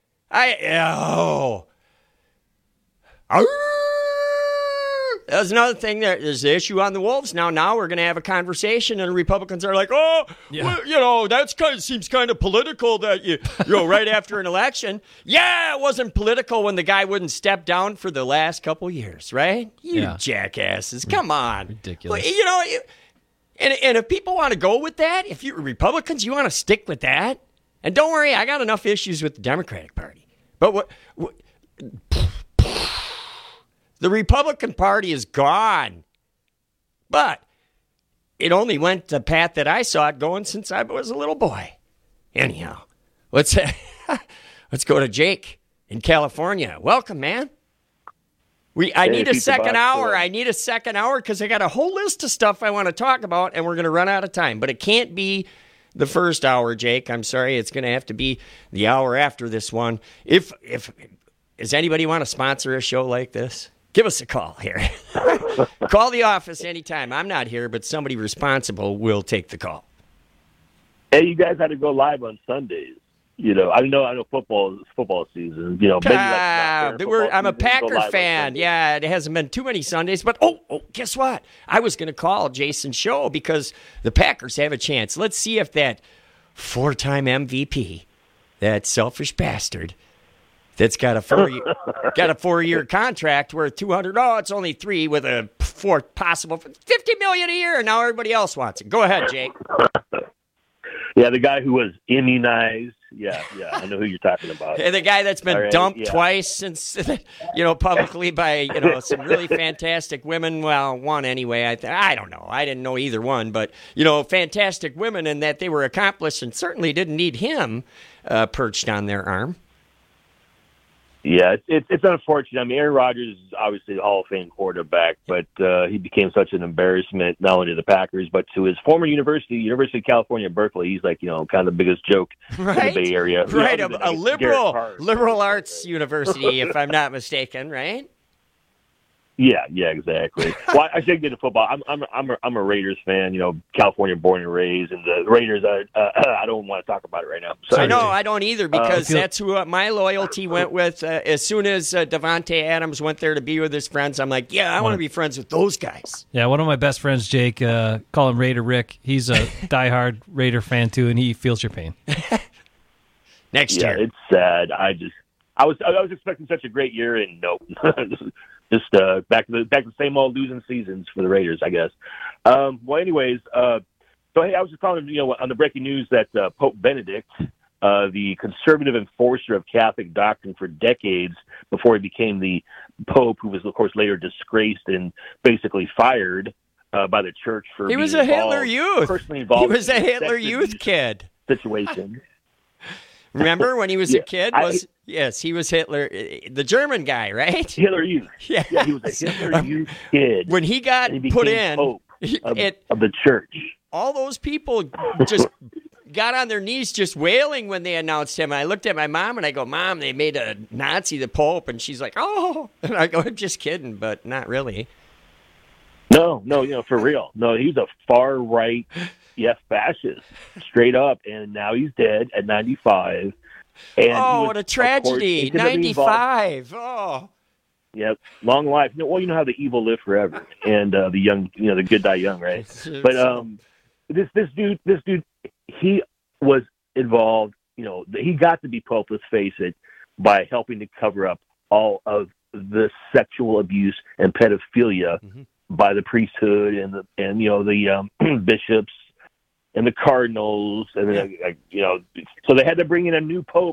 Speaker 17: That's another thing. There's the issue on the Wolves. Now we're going to have a conversation, and the Republicans are like, well, that's seems kind of political that you right after an election. Yeah, it wasn't political when the guy wouldn't step down for the last couple years, right? You jackasses. Come on.
Speaker 18: Ridiculous.
Speaker 17: Well, and if people want to go with that, if you're Republicans, you want to stick with that. And don't worry, I got enough issues with the Democratic Party. But the Republican Party is gone. But it only went the path that I saw it going since I was a little boy. Anyhow, let's go to Jake in California. Welcome, man. I need a second hour. I need a second hour because I got a whole list of stuff I want to talk about, and we're going to run out of time. But it can't be the first hour, Jake. I'm sorry. It's going to have to be the hour after this one. If does anybody want to sponsor a show like this? Give us a call here. Call the office anytime. I'm not here, but somebody responsible will take the call.
Speaker 11: Hey, you guys had to go live on Sundays. I know football season. Maybe
Speaker 17: I'm a Packer fan. Yeah, it hasn't been too many Sundays, but guess what? I was going to call Jason's show because the Packers have a chance. Let's see if that 4-time MVP, that selfish bastard, that's got a 4-year contract worth $200. Oh, it's only 3 with a 4 possible $50 million a year, and now everybody else wants it. Go ahead, Jake.
Speaker 11: Yeah, the guy who was immunized. Yeah, I know who you're talking about.
Speaker 17: The guy that's been dumped twice since, publicly by, some really fantastic women. Well, one anyway. I don't know. I didn't know either one, but, fantastic women, and that they were accomplished and certainly didn't need him perched on their arm.
Speaker 11: Yeah, it's unfortunate. I mean, Aaron Rodgers is obviously a Hall of Fame quarterback, but he became such an embarrassment, not only to the Packers, but to his former University of California, Berkeley. He's like, kind of the biggest joke in the Bay Area.
Speaker 17: Right, a liberal arts university, if I'm not mistaken, right?
Speaker 11: Yeah, exactly. Well, I should get into football. I'm a Raiders fan. California born and raised, and the Raiders. I don't want to talk about it right now.
Speaker 17: I know I don't either because that's who my loyalty went with. As soon as Davante Adams went there to be with his friends, I'm like, I want to be friends with those guys.
Speaker 18: Yeah, one of my best friends, Jake, call him Raider Rick. He's a diehard Raider fan too, and he feels your pain.
Speaker 17: Next year,
Speaker 11: it's sad. I was expecting such a great year, and nope. Just back to the same old losing seasons for the Raiders, I guess. Well, anyways, so hey, I was just calling, on the breaking news that Pope Benedict, the conservative enforcer of Catholic doctrine for decades before he became the Pope, who was, of course, later disgraced and basically fired by the church for
Speaker 17: he was a Hitler Youth.
Speaker 11: Personally involved.
Speaker 17: He was a Hitler Youth kid.
Speaker 11: Situation.
Speaker 17: Remember when he was a kid? Yes, he was Hitler, the German guy, right?
Speaker 11: Hitler Youth.
Speaker 17: Yeah,
Speaker 11: he was a Hitler Youth kid.
Speaker 17: When he got put in,
Speaker 11: Pope of the church,
Speaker 17: all those people just got on their knees just wailing when they announced him. And I looked at my mom and I go, Mom, they made a Nazi the Pope. And she's like, oh. And I go, I'm just kidding, but not really.
Speaker 11: No, for real. No, he's a far right, fascist, straight up. And now he's dead at 95. And
Speaker 17: what a tragedy! 95. Oh,
Speaker 11: yep. Long life. Well, you know how the evil live forever, and the young, the good die young, right? But this dude, he was involved. He got to be Pope. Let's face it, by helping to cover up all of the sexual abuse and pedophilia by the priesthood and the bishops and the cardinals, and so they had to bring in a new pope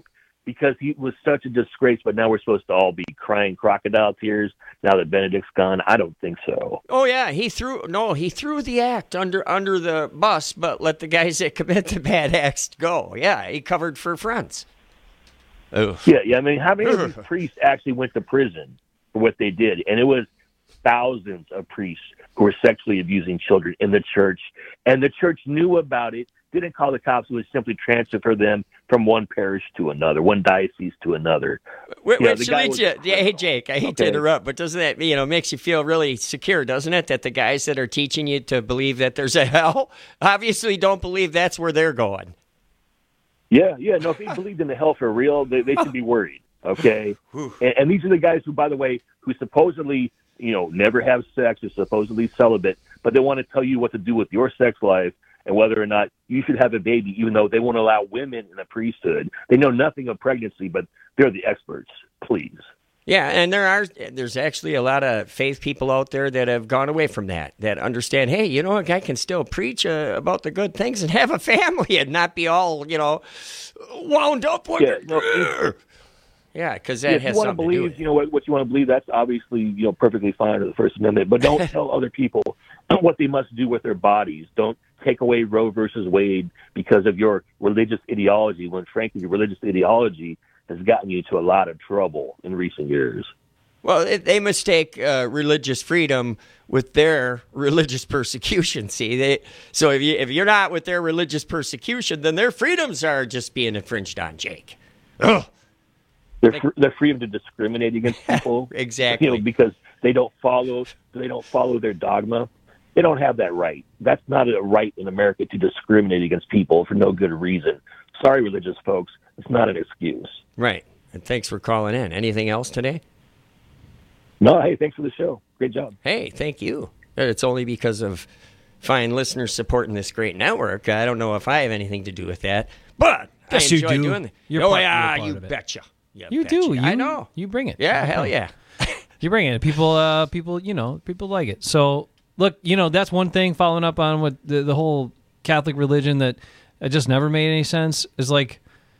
Speaker 11: because he was such a disgrace, but now we're supposed to all be crying crocodile tears now that Benedict's gone? I don't think so.
Speaker 17: Oh yeah, he threw the act under the bus, but let the guys that commit the bad acts go. Yeah, he covered for friends. Ugh.
Speaker 11: Yeah. I mean, how many of these priests actually went to prison for what they did? And it was thousands of priests who were sexually abusing children in the church, and the church knew about it. Didn't call the cops. It was simply transfer them from one parish to another, one diocese to another.
Speaker 17: Hey, Jake, I hate to interrupt, but doesn't that, makes you feel really secure, doesn't it? That the guys that are teaching you to believe that there's a hell obviously don't believe that's where they're going.
Speaker 11: Yeah. No, if they believed in the hell for real, they should be worried. Okay. And these are the guys who, by the way, who supposedly, never have sex or supposedly celibate, but they want to tell you what to do with your sex life and whether or not you should have a baby, even though they won't allow women in the priesthood. They know nothing of pregnancy, but they're the experts. Please.
Speaker 17: Yeah, and there's actually a lot of faith people out there that have gone away from that understand, hey, a guy can still preach about the good things and have a family and not be all, wound up with it. Yeah, because that has something to do with it.
Speaker 11: What you want to believe, that's obviously, perfectly fine under the First Amendment, but don't tell other people what they must do with their bodies. Don't take away Roe versus Wade because of your religious ideology, when frankly your religious ideology has gotten you into a lot of trouble in recent years.
Speaker 17: Well, they mistake religious freedom with their religious persecution. See, so if you're not with their religious persecution, then their freedoms are just being infringed on, Jake. Ugh.
Speaker 11: Their freedom to discriminate against people,
Speaker 17: exactly,
Speaker 11: because they don't follow their dogma. They don't have that right. That's not a right in America to discriminate against people for no good reason. Sorry, religious folks, it's not an excuse.
Speaker 17: Right. And thanks for calling in. Anything else today?
Speaker 11: No. Hey, thanks for the show. Great job.
Speaker 17: Hey, thank you. It's only because of fine listeners supporting this great network. I don't know if I have anything to do with that, but
Speaker 18: yes,
Speaker 17: I enjoy
Speaker 18: you do.
Speaker 17: doing it.
Speaker 18: You
Speaker 17: betcha.
Speaker 18: You do.
Speaker 17: I know.
Speaker 18: You bring it.
Speaker 17: Yeah, hell yeah.
Speaker 18: You bring it. People like it. So, look, that's one thing, following up on what the whole Catholic religion that just never made any sense is like,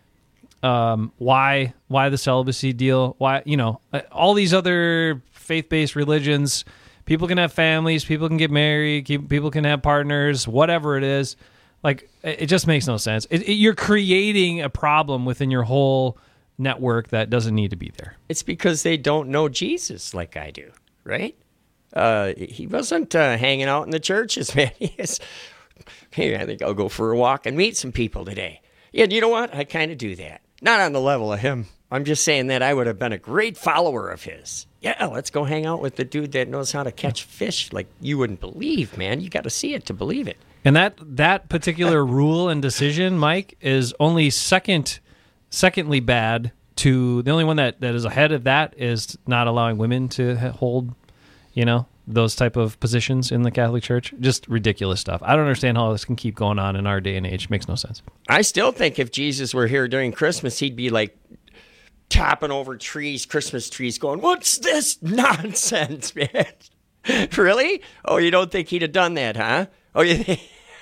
Speaker 18: why the celibacy deal? Why, all these other faith-based religions, people can have families, people can get married, people can have partners, whatever it is. Like, it just makes no sense. You're creating a problem within your whole network that doesn't need to be there.
Speaker 17: It's because they don't know Jesus like I do, right? He wasn't hanging out in the churches, man. Hey, I think I'll go for a walk and meet some people today. Yeah, you know what? I kind of do that. Not on the level of him. I'm just saying that I would have been a great follower of his. Yeah, let's go hang out with the dude that knows how to catch fish like you wouldn't believe, man. You got to see it to believe it.
Speaker 18: And that particular rule and decision, Mike, is only secondly bad to the only one that is ahead of that is not allowing women to hold, those type of positions in the Catholic Church. Just ridiculous stuff. I don't understand how this can keep going on in our day and age. Makes no sense. I
Speaker 17: still think if Jesus were here during Christmas, he'd be like topping over trees, Christmas trees, going, "What's this nonsense, man?" Really? Oh, you don't think he'd have done that, huh? Oh, you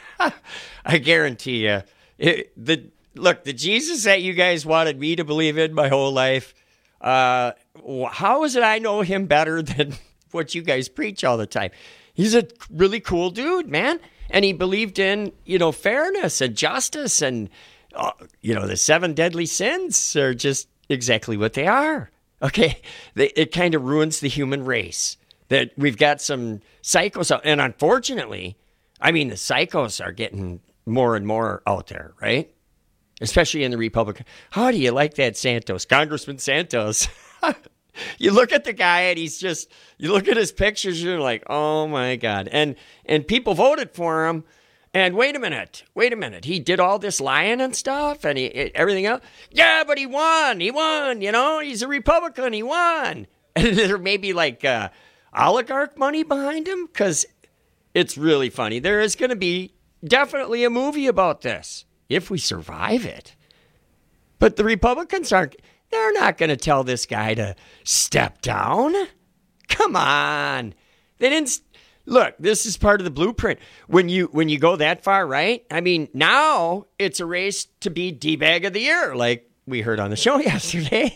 Speaker 17: I guarantee you. Look, the Jesus that you guys wanted me to believe in my whole life, how is it I know him better than what you guys preach all the time? He's a really cool dude, man. And he believed in, fairness and justice and, the 7 deadly sins are just exactly what they are. Okay? It kind of ruins the human race that we've got some psychos out. And unfortunately, the psychos are getting more and more out there, right? Especially in the Republican. How do you like that Santos? Congressman Santos. You look at the guy and you look at his pictures and you're like, oh my God. And people voted for him. And wait a minute. He did all this lying and stuff and everything else. Yeah, but he won. He's a Republican. He won. And there may be like oligarch money behind him because it's really funny. There is going to be definitely a movie about this if we survive it. But the Republicans they're not going to tell this guy to step down. Come on. They didn't. Look, this is part of the blueprint. When you go that far, right? Now it's a race to be D-bag of the year, like we heard on the show yesterday.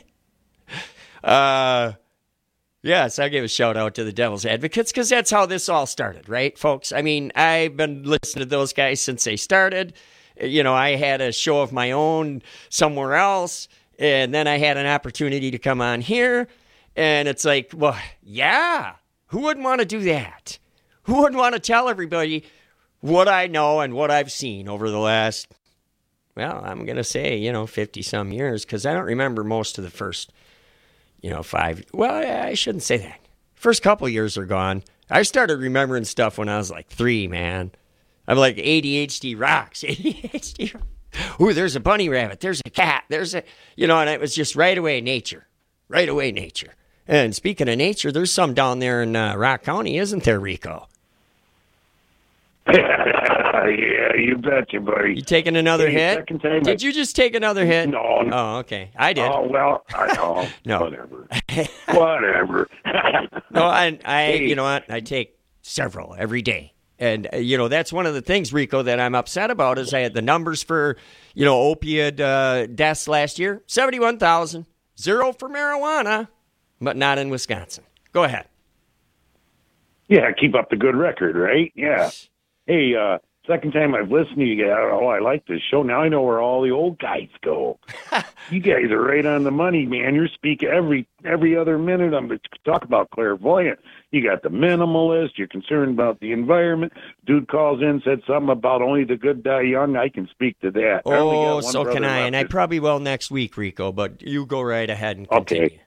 Speaker 17: Yes, I give a shout out to the Devil's Advocates because that's how this all started, right, folks? I mean, I've been listening to those guys since they started. You know, I had a show of my own somewhere else, and then I had an opportunity to come on here, and it's like, well, yeah, who wouldn't want to do that? Who wouldn't want to tell everybody what I know and what I've seen over the last, well, I'm going to say, 50-some years, because I don't remember most of the first 5. Well, I shouldn't say that. First couple years are gone. I started remembering stuff when I was like 3, man. I'm like ADHD rocks. ADHD. Ooh, there's a bunny rabbit. There's a cat. There's a, and it was just right away nature. Right away nature. And speaking of nature, there's some down there in Rock County, isn't there, Rico?
Speaker 12: Yeah, you betcha, buddy.
Speaker 17: You taking another hit? Did you just take another hit?
Speaker 12: No.
Speaker 17: Oh, okay. I did.
Speaker 12: Oh, well, I know.
Speaker 17: No.
Speaker 12: Whatever.
Speaker 17: No, I you know what? I take several every day. And, that's one of the things, Rico, that I'm upset about is I had the numbers for, opioid deaths last year. 71,000. 0 for marijuana, but not in Wisconsin. Go ahead.
Speaker 12: Yeah, keep up the good record, right? Yeah. Hey, second time I've listened to you guys. Oh, I like this show. Now I know where all the old guys go. You guys are right on the money, man. You're speaking every other minute. I'm talk about clairvoyant. You got the minimalist. You're concerned about the environment. Dude calls in, said something about only the good die young. I can speak to that.
Speaker 17: Oh, so can I. And I probably will next week, Rico, but you go right ahead and continue.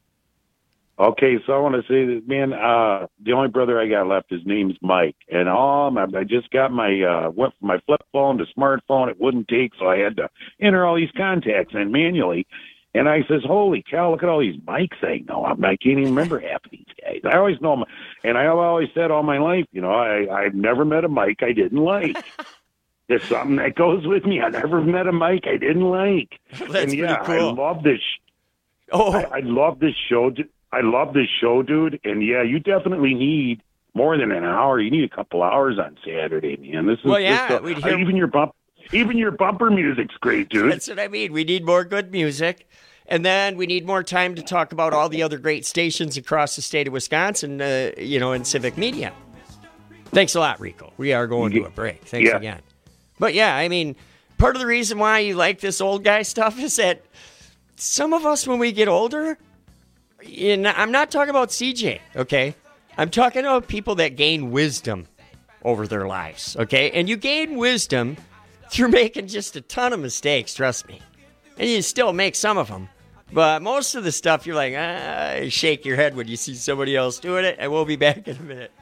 Speaker 12: Okay, so I want to say that, man, the only brother I got left, his name's Mike. And I just got went from my flip phone to smartphone. It wouldn't take, so I had to enter all these contacts in manually. And I says, holy cow, look at all these Mikes I know. I can't even remember half of these guys. I always know them. And I have always said all my life, I've never met a Mike I didn't like. There's something that goes with me. I never met a Mike I didn't like.
Speaker 17: That's pretty cool.
Speaker 12: I love this. I love this show. I love this show, dude. And yeah, you definitely need more than an hour. You need a couple hours on Saturday, man. This is even your bumper music's great, dude.
Speaker 17: That's what I mean. We need more good music. And then we need more time to talk about all the other great stations across the state of Wisconsin, in civic media. Thanks a lot, Rico. We are going to a break. Thanks again. But yeah, I mean, part of the reason why you like this old guy stuff is that some of us, when we get older, I'm not talking about CJ, okay? I'm talking about people that gain wisdom over their lives, okay? And you gain wisdom through making just a ton of mistakes, trust me. And you still make some of them. But most of the stuff, you're like, shake your head when you see somebody else doing it, and we'll be back in a minute.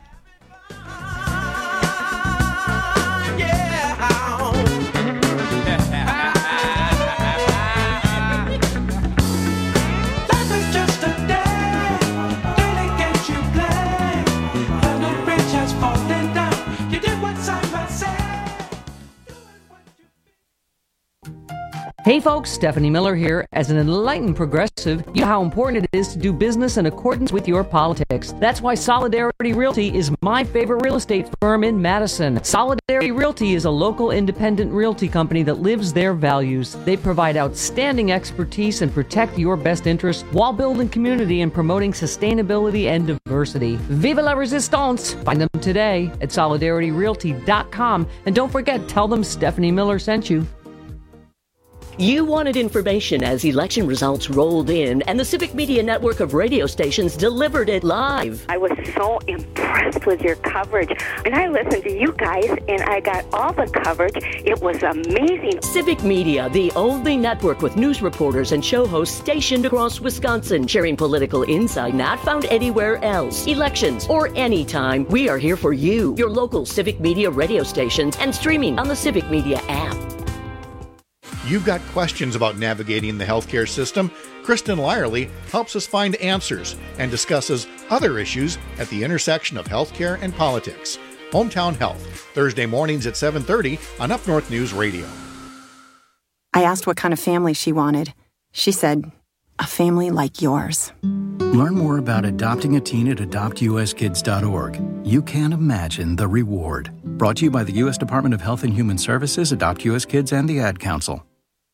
Speaker 13: Hey folks, Stephanie Miller here. As an enlightened progressive, you know how important it is to do business in accordance with your politics. That's why Solidarity Realty is my favorite real estate firm in Madison. Solidarity Realty is a local independent realty company that lives their values. They provide outstanding expertise and protect your best interests while building community and promoting sustainability and diversity. Vive la resistance! Find them today at solidarityrealty.com. And don't forget, tell them Stephanie Miller sent you.
Speaker 22: You wanted information as election results rolled in, and the Civic Media network of radio stations delivered it live.
Speaker 14: I was so impressed with your coverage. And I listened to you guys, and I got all the coverage. It was amazing.
Speaker 22: Civic Media, the only network with news reporters and show hosts stationed across Wisconsin, sharing political insight not found anywhere else. Elections or anytime, we are here for you. Your local Civic Media radio stations and streaming on the Civic Media app.
Speaker 21: You've got questions about navigating the healthcare system? Kristen Lyerly helps us find answers and discusses other issues at the intersection of healthcare and politics. Hometown Health, Thursday mornings at 7:30 on Up North News Radio.
Speaker 15: I asked what kind of family she wanted. She said, a family like yours.
Speaker 25: Learn more about adopting a teen at adoptuskids.org. You can't imagine the reward. Brought to you by the U.S. Department of Health and Human Services, Adopt U.S. Kids, and the Ad Council.
Speaker 4: Here's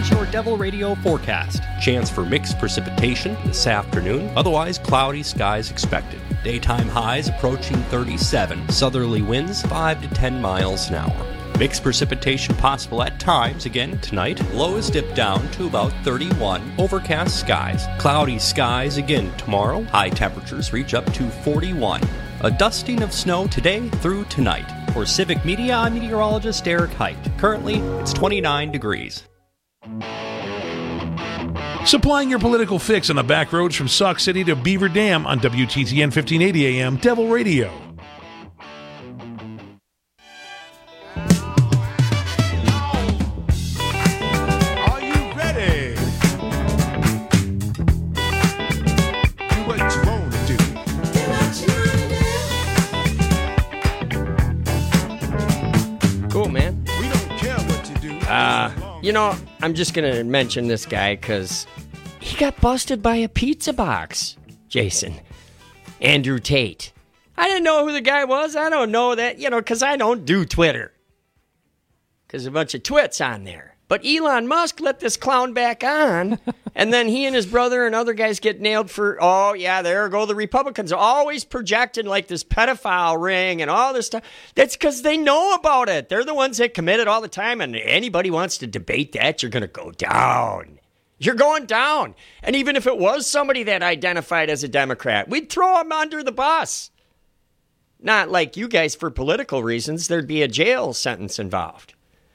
Speaker 3: Here's your Devil Radio forecast. Chance for mixed precipitation this afternoon. Otherwise, cloudy skies expected. Daytime highs approaching 37. Southerly winds 5 to 10 miles an hour. Mixed precipitation possible at times again tonight. Lows dip down to about 31. Overcast skies. Cloudy skies again tomorrow. High temperatures reach up to 41. A dusting of snow today through tonight. For Civic Media, I'm meteorologist Eric Height. Currently, it's 29 degrees.
Speaker 7: Supplying your political fix on the back roads from Sauk City to Beaver Dam on WTTN 1580 AM Devil Radio.
Speaker 5: Are you ready? Do what you want to do.
Speaker 17: Cool, man.
Speaker 5: We don't care what you do.
Speaker 17: You know, I'm just going to mention this guy because he got busted by a pizza box, Jason. Andrew Tate. I didn't know who the guy was. I don't know that, because I don't do Twitter. Because a bunch of twits on there. But Elon Musk let this clown back on, and then he and his brother and other guys get nailed for, oh, yeah, there go the Republicans. Always projecting like this pedophile ring and all this stuff. That's because they know about it. They're the ones that commit it all the time, and anybody wants to debate that, you're going to go down. You're going down. And even if it was somebody that identified as a Democrat, we'd throw him under the bus. Not like you guys for political reasons. There'd be a jail sentence involved.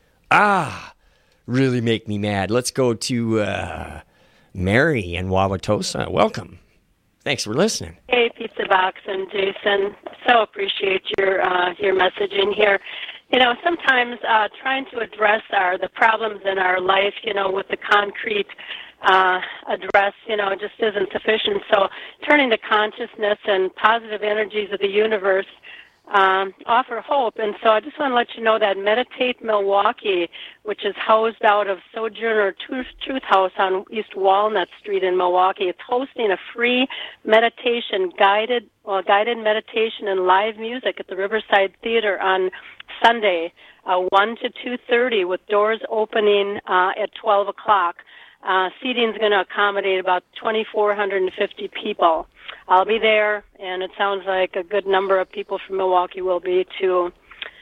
Speaker 17: Really make me mad. Let's go to Mary in Wauwatosa. Welcome. Thanks for listening.
Speaker 19: Hey, Pizza Box and Jason. So appreciate your messaging here. Sometimes trying to address the problems in our life, with the concrete address, just isn't sufficient. So turning to consciousness and positive energies of the universe offer hope. And so I just want to let you know that Meditate Milwaukee, which is housed out of Sojourner Truth House on East Walnut Street in Milwaukee, it's hosting a free meditation, guided meditation and live music at the Riverside Theater on Sunday, 1 to 2:30, with doors opening at 12 o'clock. Seating is going to accommodate about 2,450 people. I'll be there, and it sounds like a good number of people from Milwaukee will be too.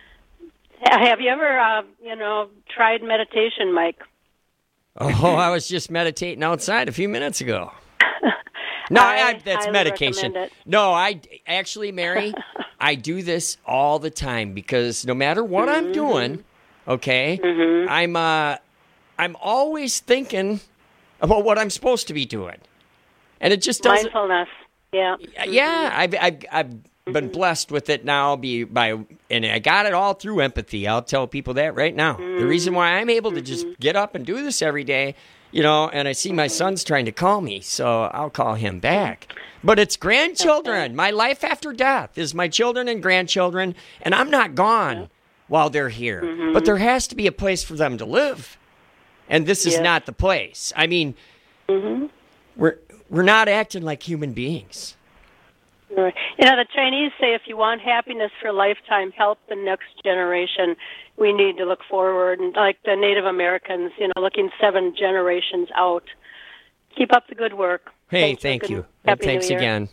Speaker 19: Have you ever, tried meditation, Mike?
Speaker 17: Oh, I was just meditating outside a few minutes ago. No, that's medication. No, I actually, Mary, I do this all the time because no matter what I'm doing, okay, I'm always thinking about what I'm supposed to be doing, and it just doesn't.
Speaker 19: Mindfulness, yeah.
Speaker 17: Yeah, I've been blessed with it now. And I got it all through empathy. I'll tell people that right now. The reason why I'm able to just get up and do this every day, and I see my son's trying to call me, so I'll call him back. But it's grandchildren. My life after death is my children and grandchildren, and I'm not gone while they're here. But there has to be a place for them to live. And this is not the place. I mean, we're not acting like human beings.
Speaker 19: Right. The Chinese say if you want happiness for a lifetime, help the next generation. We need to look forward, and like the Native Americans, looking 7 generations out. Keep up the good work.
Speaker 17: Hey, thank you. And thanks again.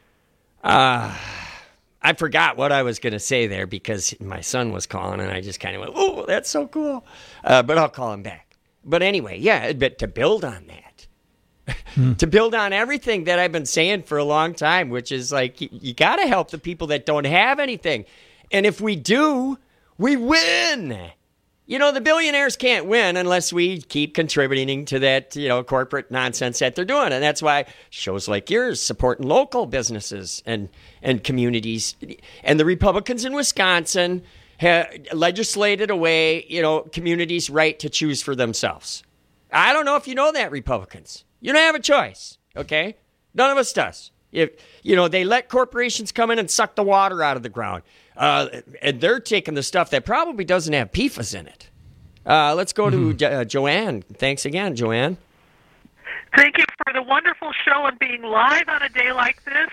Speaker 17: I forgot what I was going to say there because my son was calling, and I just kind of went, oh, that's so cool. But I'll call him back. But anyway, but to build on that, to build on everything that I've been saying for a long time, which is like, you got to help the people that don't have anything. And if we do, we win. The billionaires can't win unless we keep contributing to that, corporate nonsense that they're doing. And that's why shows like yours supporting local businesses and communities. And the Republicans in Wisconsin legislated away, communities' right to choose for themselves. I don't know if you know that, Republicans. You don't have a choice, okay? None of us does. If they let corporations come in and suck the water out of the ground, and they're taking the stuff that probably doesn't have PFAS in it. Let's go to Joanne. Thanks again, Joanne.
Speaker 23: Thank you for the wonderful show and being live on a day like this.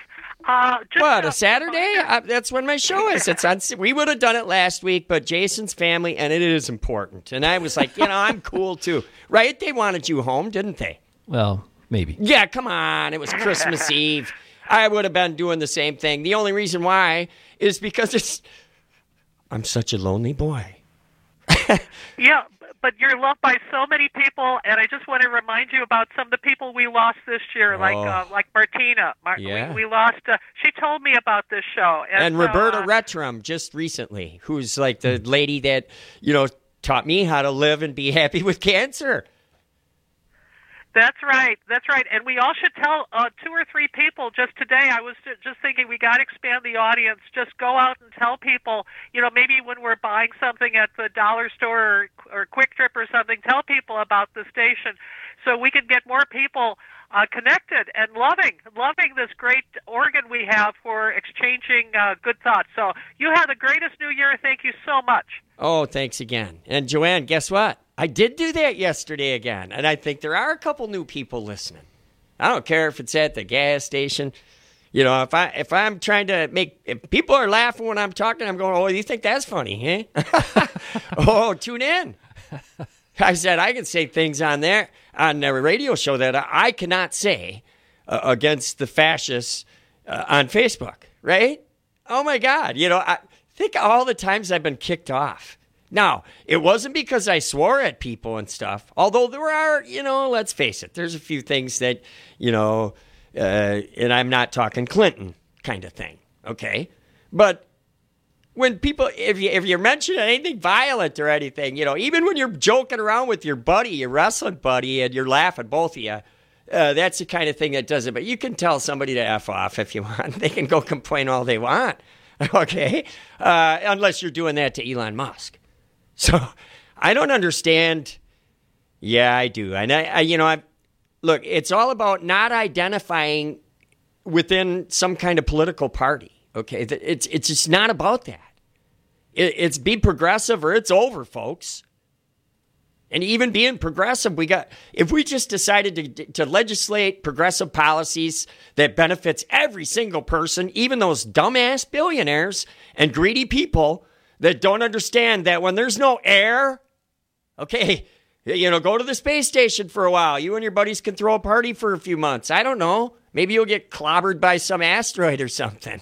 Speaker 17: What, a Saturday? That's when my show is. It's on. We would have done it last week, but Jason's family, and it is important. And I was like, I'm cool too. Right? They wanted you home, didn't they?
Speaker 18: Well, maybe.
Speaker 17: Yeah, come on. It was Christmas Eve. I would have been doing the same thing. The only reason why is because I'm such a lonely boy.
Speaker 2: Yeah, but you're loved by so many people, and I just want to remind you about some of the people we lost this year, like Martina.
Speaker 17: Yeah.
Speaker 2: We lost. She told me about this show,
Speaker 17: and Roberta Retram just recently, who's like the lady that taught me how to live and be happy with cancer.
Speaker 2: That's right. And we all should tell 2 or 3 people just today. I was just thinking we got to expand the audience. Just go out and tell people, maybe when we're buying something at the dollar store or Quick Trip or something, tell people about the station so we can get more people connected and loving this great organ we have for exchanging good thoughts. So you have the greatest New Year. Thank you so much.
Speaker 17: Oh, thanks again. And Joanne, guess what? I did do that yesterday again, and I think there are a couple new people listening. I don't care if it's at the gas station. If I'm trying to if people are laughing when I'm talking, I'm going, oh, you think that's funny, eh? Oh, tune in. I said I can say things on there on the radio show that I cannot say against the fascists on Facebook, right? Oh, my God. I think all the times I've been kicked off. Now, it wasn't because I swore at people and stuff, although there are, let's face it, there's a few things that, and I'm not talking Clinton kind of thing, okay? But when people, if you're mentioning anything violent or anything, even when you're joking around with your buddy, your wrestling buddy, and you're laughing, both of you, that's the kind of thing that does it. But you can tell somebody to F off if you want. They can go complain all they want, okay? Unless you're doing that to Elon Musk. So I don't understand. Yeah, I do. And I look, it's all about not identifying within some kind of political party. Okay, it's just not about that. It's be progressive or it's over, folks. And even being progressive, if we just decided to legislate progressive policies that benefits every single person, even those dumbass billionaires and greedy people that don't understand that when there's no air, okay, go to the space station for a while. You and your buddies can throw a party for a few months. I don't know. Maybe you'll get clobbered by some asteroid or something.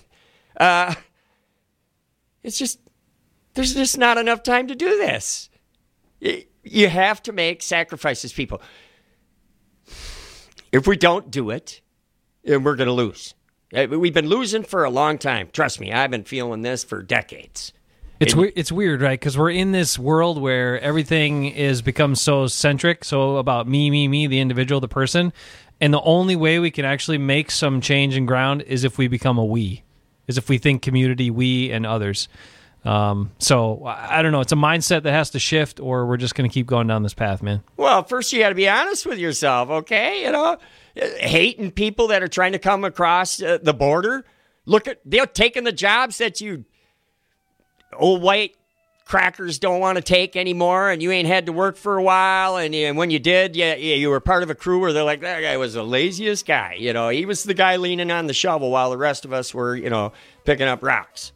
Speaker 17: It's just, there's just not enough time to do this. You have to make sacrifices, people. If we don't do it, we're going to lose. We've been losing for a long time. Trust me, I've been feeling this for decades.
Speaker 18: It's weird, right? Because we're in this world where everything is become so centric, so about me, the individual, the person, and the only way we can actually make some change in ground is if we become a we, is if we think community, we, and others. So I don't know. It's a mindset that has to shift, or we're just going to keep going down this path, man.
Speaker 17: Well, first you got to be honest with yourself, okay? Hating people that are trying to come across the border. They're taking the jobs that you old white crackers don't want to take anymore, and you ain't had to work for a while, and when you did, you were part of a crew where they're like, that guy was the laziest guy. He was the guy leaning on the shovel while the rest of us were, picking up rocks.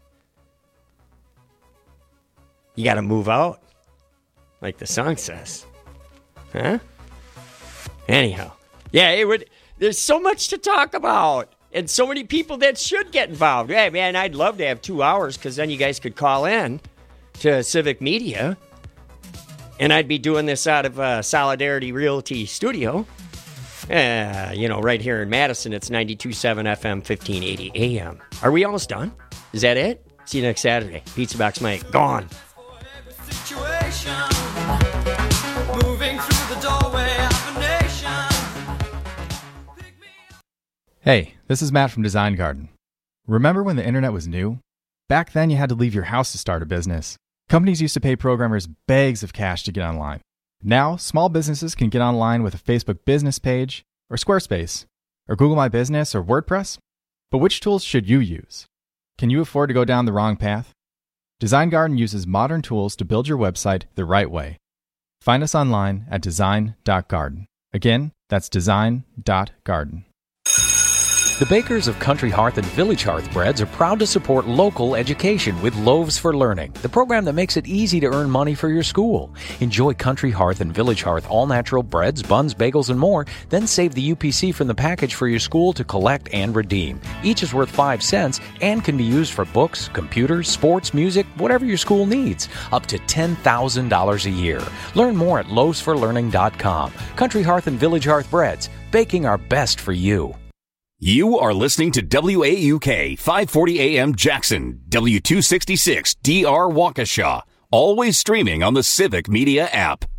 Speaker 17: You got to move out, like the song says. Huh? Anyhow, there's so much to talk about. And so many people that should get involved. Hey, man, I'd love to have 2 hours because then you guys could call in to Civic Media. And I'd be doing this out of Solidarity Realty Studio. Right here in Madison, it's 92.7 FM, 1580 AM. Are we almost done? Is that it? See you next Saturday. Pizza Box Mike, gone.
Speaker 4: Moving through the doorway of a nation.
Speaker 6: Hey, this is Matt from Design Garden. Remember when the internet was new? Back then, you had to leave your house to start a business. Companies used to pay programmers bags of cash to get online. Now, small businesses can get online with a Facebook business page, or Squarespace, or Google My Business, or WordPress. But which tools should you use? Can you afford to go down the wrong path? Design Garden uses modern tools to build your website the right way. Find us online at design.garden. Again, that's design.garden.
Speaker 1: The bakers of Country Hearth and Village Hearth Breads are proud to support local education with Loaves for Learning, the program that makes it easy to earn money for your school. Enjoy Country Hearth and Village Hearth all-natural breads, buns, bagels, and more, then save the UPC from the package for your school to collect and redeem. Each is worth 5 cents and can be used for books, computers, sports, music, whatever your school needs, up to $10,000 a year. Learn more at loavesforlearning.com. Country Hearth and Village Hearth Breads, baking our best for you.
Speaker 10: You are listening to WAUK 540 AM Jackson, W266 DR Waukesha, always streaming on the Civic Media app.